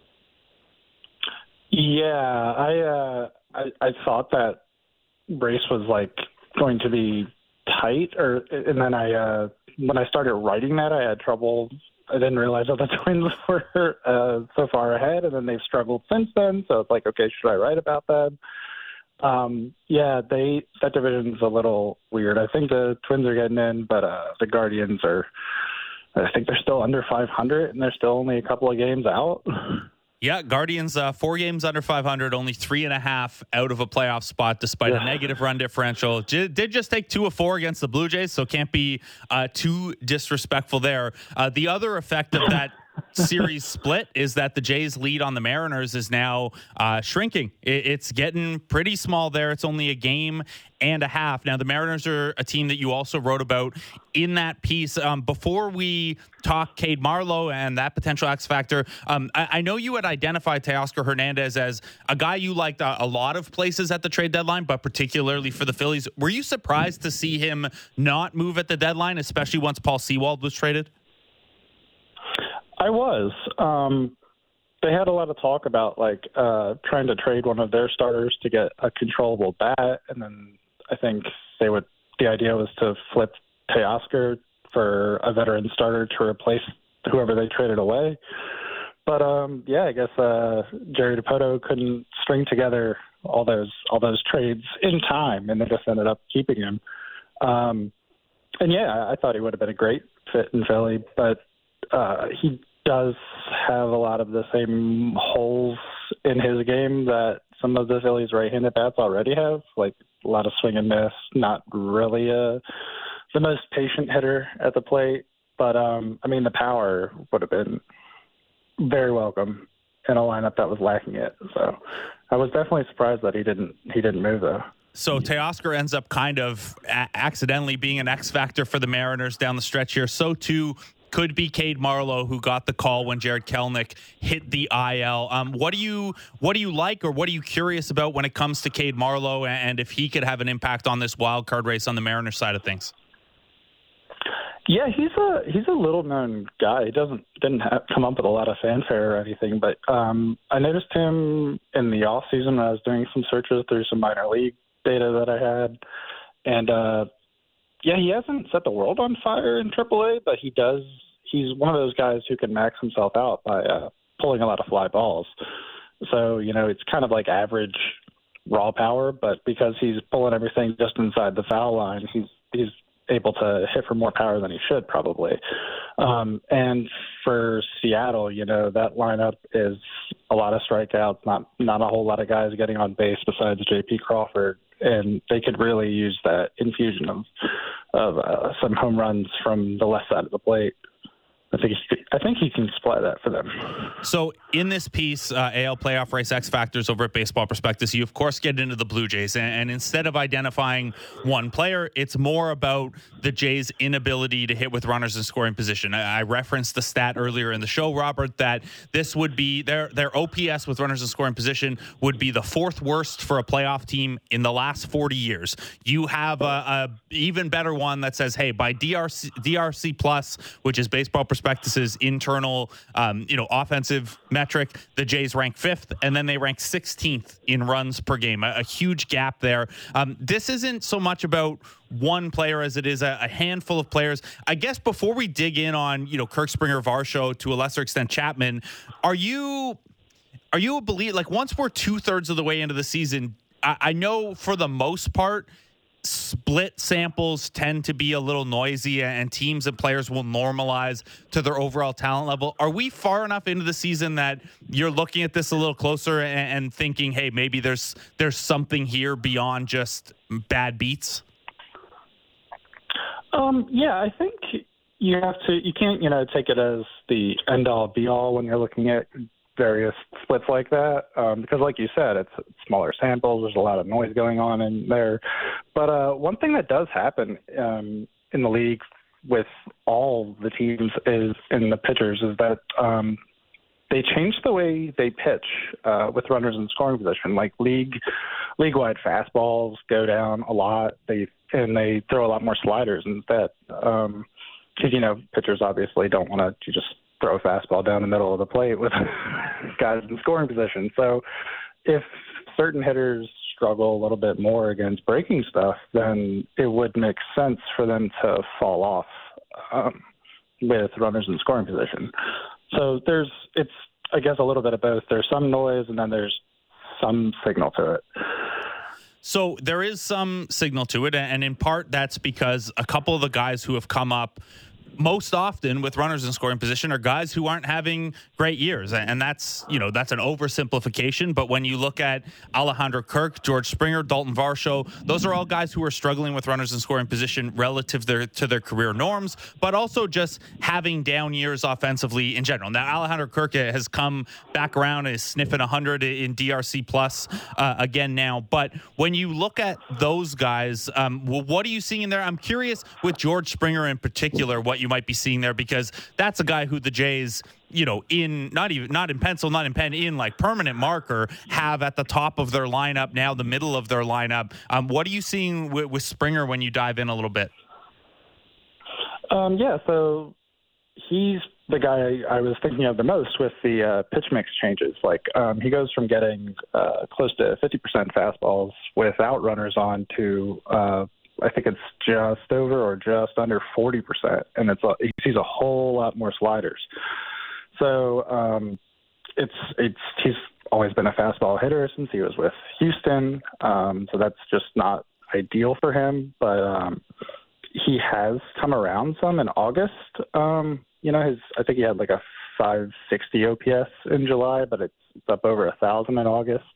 Yeah, I, uh, I I thought that race was like going to be tight, or and then I uh, when I started writing that, I had trouble. I didn't realize that the Twins were uh, so far ahead, and then they've struggled since then. So it's like, okay, should I write about them? Um, yeah, they that division's a little weird. I think the Twins are getting in, but uh, the Guardians are. I think they're still under five hundred, and they're still only a couple of games out. Yeah, Guardians, uh, four games under five hundred, only three and a half out of a playoff spot despite yeah. a negative run differential. J- did just take two of four against the Blue Jays, so can't be uh, too disrespectful there. Uh, the other effect of that series split is that the Jays' lead on the Mariners is now uh, shrinking. It- it's getting pretty small there. It's only a game and a half. Now, the Mariners are a team that you also wrote about in that piece. Um, before we talk Cade Marlowe and that potential X factor, um, I, I know you had identified Teoscar Hernandez as a guy you liked a, a lot of places at the trade deadline, but particularly for the Phillies. Were you surprised to see him not move at the deadline, especially once Paul Sewald was traded? I was. Um, they had a lot of talk about like uh, trying to trade one of their starters to get a controllable bat, and then I think they would. The idea was to flip Teoscar for a veteran starter to replace whoever they traded away. But um, yeah, I guess uh, Jerry Dipoto couldn't string together all those all those trades in time, and they just ended up keeping him. Um, and yeah, I thought he would have been a great fit in Philly, but uh, he does have a lot of the same holes in his game that some of the Phillies right-handed bats already have, like a lot of swing and miss, not really a the most patient hitter at the plate, but um, I mean the power would have been very welcome in a lineup that was lacking it. So I was definitely surprised that he didn't he didn't move though. So Teoscar ends up kind of a- accidentally being an X factor for the Mariners down the stretch here. So too could be Cade Marlowe, who got the call when Jared Kelenic hit the I L. Um, what do you what do you like, or what are you curious about when it comes to Cade Marlowe, and if he could have an impact on this wild card race on the Mariners side of things? Yeah, he's a he's a little known guy. He doesn't didn't have, come up with a lot of fanfare or anything, but um, I noticed him in the off season when I was doing some searches through some minor league data that I had, and uh, yeah, he hasn't set the world on fire in triple A, but he does. He's one of those guys who can max himself out by uh, pulling a lot of fly balls. So you know, it's kind of like average raw power, but because he's pulling everything just inside the foul line, he's he's able to hit for more power than he should probably. Um, and for Seattle, you know, that lineup is a lot of strikeouts, not not a whole lot of guys getting on base besides J P Crawford, and they could really use that infusion of of uh, some home runs from the left side of the plate. I think he, I think he can supply that for them. So in this piece, uh, A L Playoff Race X Factors over at Baseball Prospectus, you of course get into the Blue Jays, and, and instead of identifying one player, it's more about the Jays' inability to hit with runners in scoring position. I, I referenced the stat earlier in the show, Robert, that this would be their their O P S with runners in scoring position would be the fourth worst for a playoff team in the last forty years. You have a, a even better one that says, hey, by D R C D R C Plus, which is Baseball Prospectus's internal, um, you know, offensive metric, the Jays rank fifth, and then they rank sixteenth in runs per game. A, a huge gap there. Um, this isn't so much about one player as it is a, a handful of players. I guess before we dig in on, you know, Kirk Springer, Varsho, to a lesser extent Chapman, are you are you a believer? Like, once we're two thirds of the way into the season, I, I know for the most part, split samples tend to be a little noisy, and teams and players will normalize to their overall talent level. Are we far enough into the season that you're looking at this a little closer and, and thinking, hey, maybe there's there's something here beyond just bad beats? Um, yeah, I think you have to. You can't, you know, take it as the end all be all when you're looking at various splits like that, um, because like you said, it's smaller samples, there's a lot of noise going on in there. But uh, one thing that does happen um, in the league with all the teams is in the pitchers is that um, they change the way they pitch uh, with runners in scoring position. Like league league-wide fastballs go down a lot, they and they throw a lot more sliders instead. Um, because, you know, pitchers obviously don't want to just throw a fastball down the middle of the plate with guys in scoring position. So if certain hitters struggle a little bit more against breaking stuff, then it would make sense for them to fall off um, with runners in scoring position. So there's, it's, I guess, a little bit of both. There's some noise and then there's some signal to it. So there is some signal to it, and in part that's because a couple of the guys who have come up most often with runners in scoring position are guys who aren't having great years. And that's, you know, that's an oversimplification. But when you look at Alejandro Kirk, George Springer, Dalton Varsho, those are all guys who are struggling with runners in scoring position relative to their, to their career norms, but also just having down years offensively in general. Now, Alejandro Kirk has come back around and is sniffing one hundred in D R C plus uh, again now. But when you look at those guys, um, well, what are you seeing in there? I'm curious with George Springer in particular, what you might be seeing there, because that's a guy who the Jays, you know, in not even not in pencil, not in pen, in like permanent marker, have at the top of their lineup now, the middle of their lineup. Um, what are you seeing with, with Springer when you dive in a little bit? Um, yeah, so he's the guy I was thinking of the most with the uh, pitch mix changes. Like um, he goes from getting uh, close to fifty percent fastballs without runners on to uh, I think it's just over or just under forty percent, and it's a, he sees a whole lot more sliders. So um, it's it's he's always been a fastball hitter since he was with Houston, um, so that's just not ideal for him. But um, he has come around some in August. Um, you know, his I think he had like a five sixty O P S in July, but it's, it's up over a thousand in August.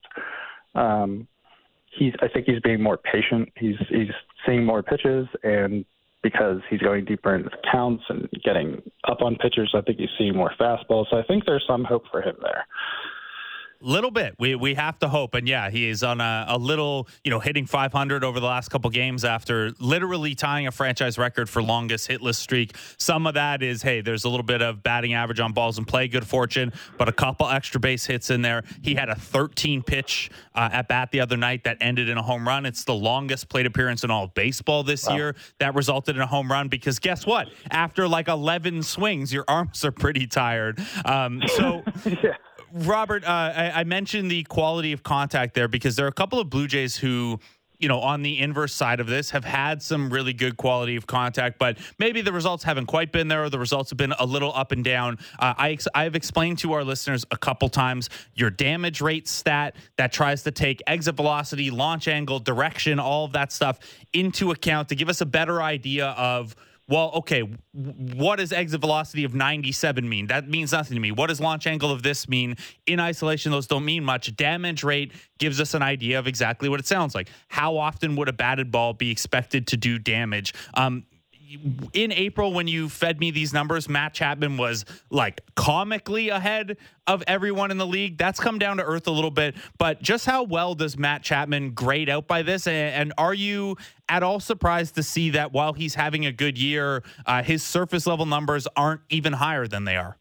Um, he's I think he's being more patient. He's he's seeing more pitches, and because he's going deeper into the counts and getting up on pitchers. I think he's seeing more fastballs. So I think there's some hope for him there. Little bit. We we have to hope. And yeah, he is on a, a little, you know, hitting five hundred over the last couple games after literally tying a franchise record for longest hitless streak. Some of that is, hey, there's a little bit of batting average on balls in play, good fortune, but a couple extra base hits in there. He had a thirteen pitch uh, at bat the other night that ended in a home run. It's the longest plate appearance in all of baseball this wow. year that resulted in a home run, because guess what? After like eleven swings, your arms are pretty tired. Um, so yeah. Robert, uh, I, I mentioned the quality of contact there because there are a couple of Blue Jays who, you know, on the inverse side of this have had some really good quality of contact, but maybe the results haven't quite been there, or the results have been a little up and down. Uh, I ex- I've explained to our listeners a couple times your damage rate stat that tries to take exit velocity, launch angle, direction, all of that stuff into account to give us a better idea of, well, okay, what does exit velocity of ninety-seven mean? That means nothing to me. What does launch angle of this mean? In isolation, those don't mean much. Damage rate gives us an idea of exactly what it sounds like. How often would a batted ball be expected to do damage? Um, in April, when you fed me these numbers, Matt Chapman was like comically ahead of everyone in the league. That's come down to earth a little bit, but just how well does Matt Chapman grade out by this? And are you at all surprised to see that while he's having a good year, uh, his surface level numbers aren't even higher than they are?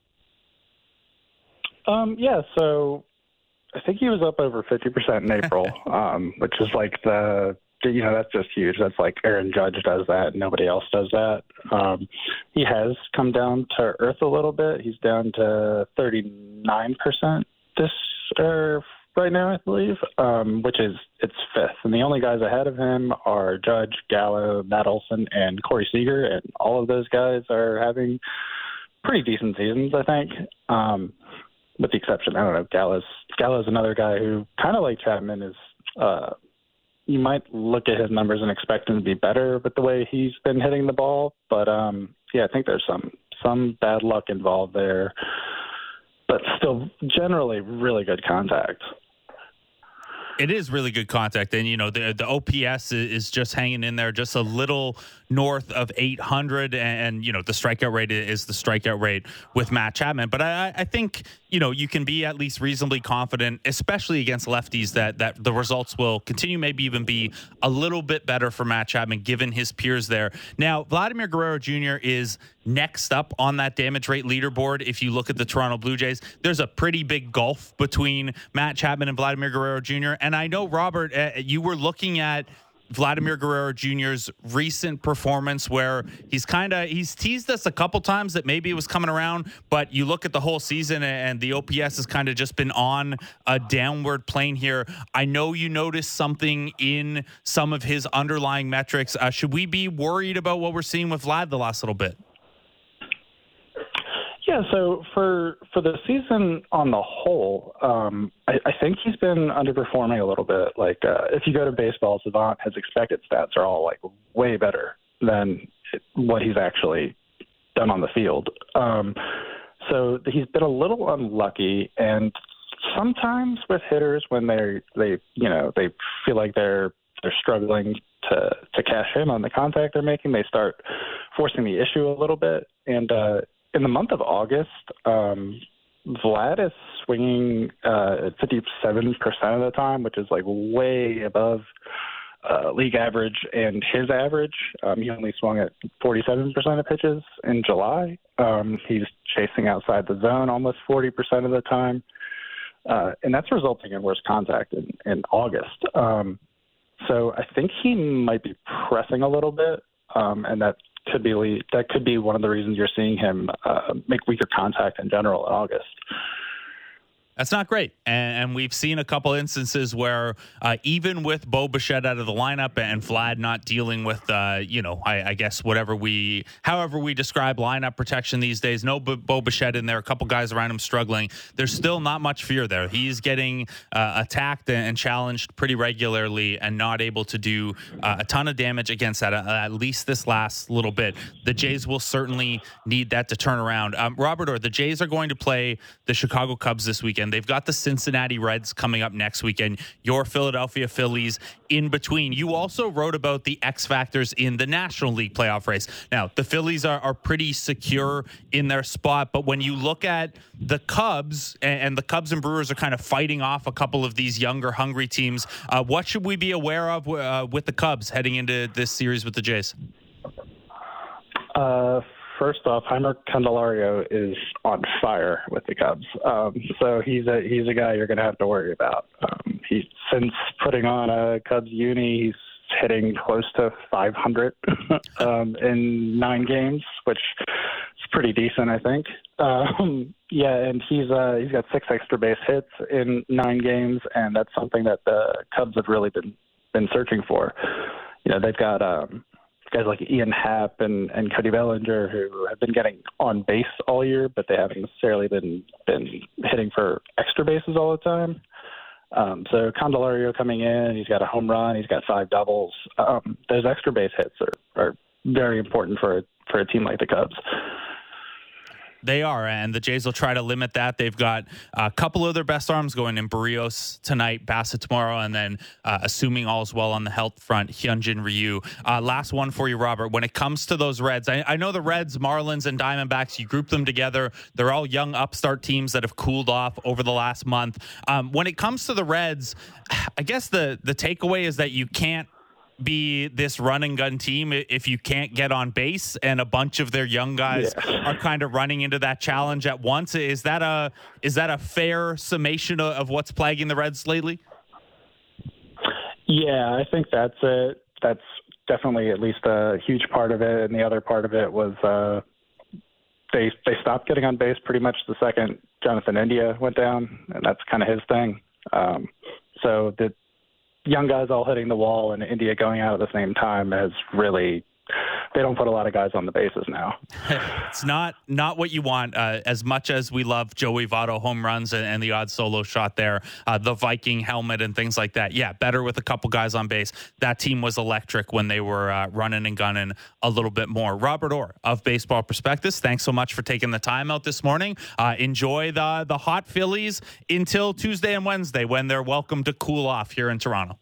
Um, yeah, so I think he was up over fifty percent in April, um, which is like the, you know, that's just huge. That's like Aaron Judge does that. Nobody else does that. Um, he has come down to earth a little bit. He's down to thirty-nine percent this er, right now, I believe, um, which is it's fifth. And the only guys ahead of him are Judge, Gallo, Matt Olson, and Corey Seager. And all of those guys are having pretty decent seasons, I think. Um, with the exception, I don't know, Gallo's, Gallo's another guy who kind of like Chapman is, uh, you might look at his numbers and expect him to be better with the way he's been hitting the ball. But, um, yeah, I think there's some some bad luck involved there. But still generally really good contact. It is really good contact. And, you know, the the O P S is just hanging in there just a little north of eight hundred. And, you know, the strikeout rate is the strikeout rate with Matt Chapman. But I, I think, you know, you can be at least reasonably confident, especially against lefties, that that the results will continue, maybe even be a little bit better for Matt Chapman, given his peers there. Now, Vladimir Guerrero Junior is next up on that damage rate leaderboard. If you look at the Toronto Blue Jays, there's a pretty big gulf between Matt Chapman and Vladimir Guerrero Junior And I know, Robert, uh, you were looking at Vladimir Guerrero Junior's recent performance where he's kind of he's teased us a couple times that maybe it was coming around, but you look at the whole season and the O P S has kind of just been on a downward plane here. I know you noticed something in some of his underlying metrics. Uh, should we be worried about what we're seeing with Vlad the last little bit? Yeah, so for for the season on the whole, um, I, I think he's been underperforming a little bit. Like uh, if you go to Baseball Savant, his expected stats are all like way better than what he's actually done on the field. Um, so he's been a little unlucky, and sometimes with hitters when they they you know they feel like they're they're struggling to to cash in on the contact they're making, they start forcing the issue a little bit. And uh, in the month of August, um, Vlad is swinging uh, at fifty-seven percent of the time, which is like way above uh, league average and his average. Um, he only swung at forty-seven percent of pitches in July. Um, he's chasing outside the zone almost forty percent of the time. Uh, and that's resulting in worse contact in, in August. Um, so I think he might be pressing a little bit, um, and that could be that could be one of the reasons you're seeing him uh, make weaker contact in general in August. That's not great. And, and we've seen a couple instances where uh, even with Bo Bichette out of the lineup and Vlad not dealing with, uh, you know, I, I guess whatever we, however we describe lineup protection these days, no B- Bo Bichette in there, a couple guys around him struggling. There's still not much fear there. He's getting uh, attacked and challenged pretty regularly and not able to do uh, a ton of damage against that, uh, at least this last little bit. The Jays will certainly need that to turn around. Um, Robert, or the Jays are going to play the Chicago Cubs this weekend. weekend. They've got the Cincinnati Reds coming up next weekend. Your Philadelphia Phillies in between. You also wrote about the X factors in the National League playoff race. Now, the Phillies are, are pretty secure in their spot, but when you look at the Cubs, and, and the Cubs and Brewers are kind of fighting off a couple of these younger, hungry teams, uh, what should we be aware of uh, with the Cubs heading into this series with the Jays? Uh, first off, Heimer Candelario is on fire with the Cubs. Um, so he's a he's a guy you're going to have to worry about. Um, he since putting on a Cubs uni, he's hitting close to five hundred um, in nine games, which is pretty decent, I think. Um, yeah, and he's uh, he's got six extra base hits in nine games, and that's something that the Cubs have really been been searching for. You know, they've got um, guys like Ian Happ and, and Cody Bellinger who have been getting on base all year, but they haven't necessarily been been hitting for extra bases all the time. Um, so Candelario coming in, he's got a home run, he's got five doubles. Um, those extra base hits are, are very important for a, for a team like the Cubs. They are, and the Jays will try to limit that. They've got a couple of their best arms going in Barrios tonight, Bassett tomorrow, and then uh, assuming all's well on the health front, Hyunjin Ryu. Uh, last one for you, Robert. When it comes to those Reds, I, I know the Reds, Marlins, and Diamondbacks, you group them together. They're all young upstart teams that have cooled off over the last month. Um, when it comes to the Reds, I guess the, the takeaway is that you can't be this run and gun team if you can't get on base, and a bunch of their young guys yeah. are kind of running into that challenge at once. Is that a is that a fair summation of, of what's plaguing the Reds lately? Yeah, I think that's it. That's definitely at least a huge part of it, and the other part of it was uh, they they stopped getting on base pretty much the second Jonathan India went down, and that's kind of his thing. Um, so the young guys all hitting the wall and India going out at the same time has really, they don't put a lot of guys on the bases now. It's not not what you want. Uh, as much as we love Joey Votto home runs and, and the odd solo shot there, uh, the Viking helmet and things like that. Yeah, better with a couple guys on base. That team was electric when they were uh, running and gunning a little bit more. Robert Orr of Baseball Prospectus, thanks so much for taking the time out this morning. Uh, enjoy the the hot Phillies until Tuesday and Wednesday when they're welcome to cool off here in Toronto.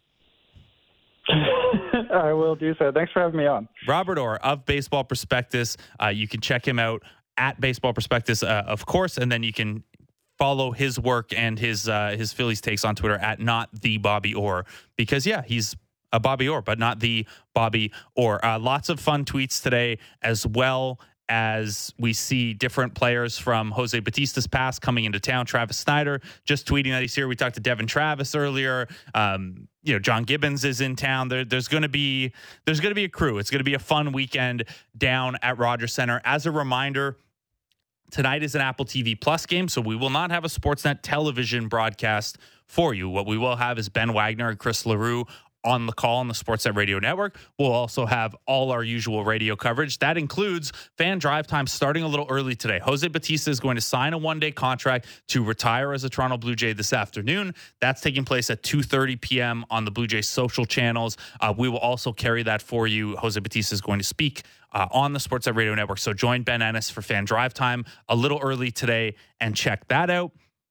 I will do so. Thanks for having me on. Robert Orr of Baseball Prospectus. Uh, you can check him out at Baseball Prospectus, uh, of course, and then you can follow his work and his uh, his Phillies takes on Twitter at not the Bobby Orr, because yeah, he's a Bobby Orr, but not the Bobby Orr. Uh, lots of fun tweets today, as well as we see different players from Jose Batista's past coming into town. Travis Snyder just tweeting that he's here. We talked to Devin Travis earlier. Um, you know, John Gibbons is in town. There, there's going to be there's going to be a crew. It's going to be a fun weekend down at Rogers Center. As a reminder, tonight is an Apple T V Plus game, so we will not have a Sportsnet television broadcast for you. What we will have is Ben Wagner and Chris LaRue on the call on the Sportsnet Radio Network. We'll also have all our usual radio coverage. That includes Fan Drive Time starting a little early today. Jose Batista is going to sign a one-day contract to retire as a Toronto Blue Jay this afternoon. That's taking place at two thirty p.m. on the Blue Jays social channels. Uh, we will also carry that for you. Jose Batista is going to speak uh, on the Sportsnet Radio Network. So join Ben Ennis for Fan Drive Time a little early today and check that out.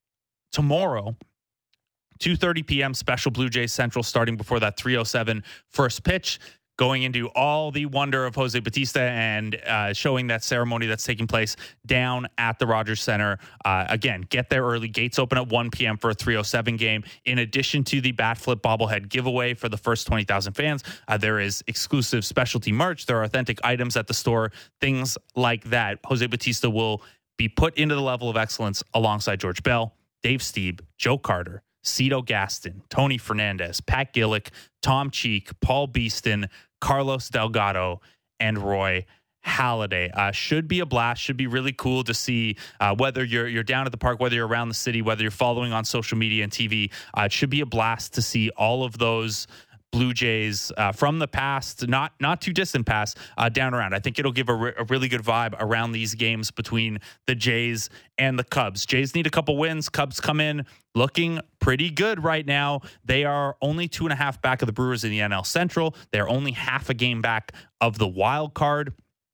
Tomorrow, two thirty p.m. special Blue Jays Central starting before that three oh seven first pitch, going into all the wonder of Jose Batista and uh, showing that ceremony that's taking place down at the Rogers Center. Uh, again, get there early. Gates open at one p.m. for a three oh seven game. In addition to the bat flip bobblehead giveaway for the first twenty thousand fans, uh, there is exclusive specialty merch. There are authentic items at the store, things like that. Jose Batista will be put into the level of excellence alongside George Bell, Dave Stieb, Joe Carter, Cito Gaston, Tony Fernandez, Pat Gillick, Tom Cheek, Paul Beeston, Carlos Delgado, and Roy Halladay. Uh, should be a blast. Should be really cool to see uh, whether you're you're down at the park, whether you're around the city, whether you're following on social media and T V. Uh, it should be a blast to see all of those Blue Jays uh, from the past, not not too distant past, uh, down around. I think it'll give a, re- a really good vibe around these games between the Jays and the Cubs. Jays need a couple wins. Cubs come in looking pretty good right now. They are only two and a half back of the Brewers in the N L Central. They're only half a game back of the wild card.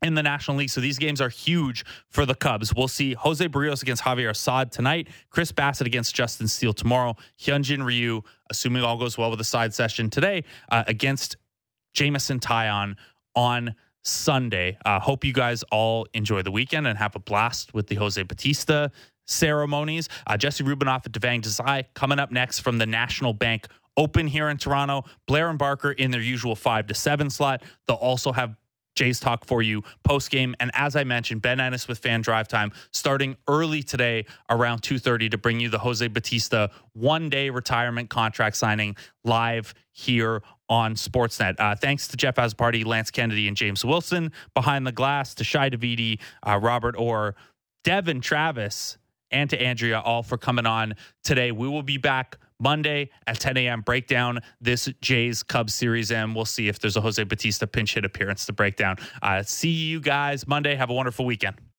in the National League. So these games are huge for the Cubs. We'll see Jose Barrios against Javier Assad tonight, Chris Bassett against Justin Steele tomorrow, Hyunjin Ryu, assuming all goes well with the side session today, uh, against Jameson Taillon on Sunday. Uh, hope you guys all enjoy the weekend and have a blast with the Jose Bautista ceremonies. Uh, Jesse Rubinoff at Devang Desai coming up next from the National Bank Open here in Toronto. Blair and Barker in their usual five to seven slot. They'll also have Jays Talk for you post game. And as I mentioned, Ben Ennis with Fan Drive Time starting early today around two thirty to bring you the Jose Bautista one day retirement contract signing live here on Sportsnet. Uh, thanks to Jeff Asparty, Lance Kennedy, and James Wilson behind the glass, to Shai Davidi, uh, Robert Orr, Devin Travis, and to Andrea, all for coming on today. We will be back Monday at ten a.m. break down this Jays Cubs series, and we'll see if there's a Jose Bautista pinch hit appearance to break down. Uh, see you guys Monday. Have a wonderful weekend.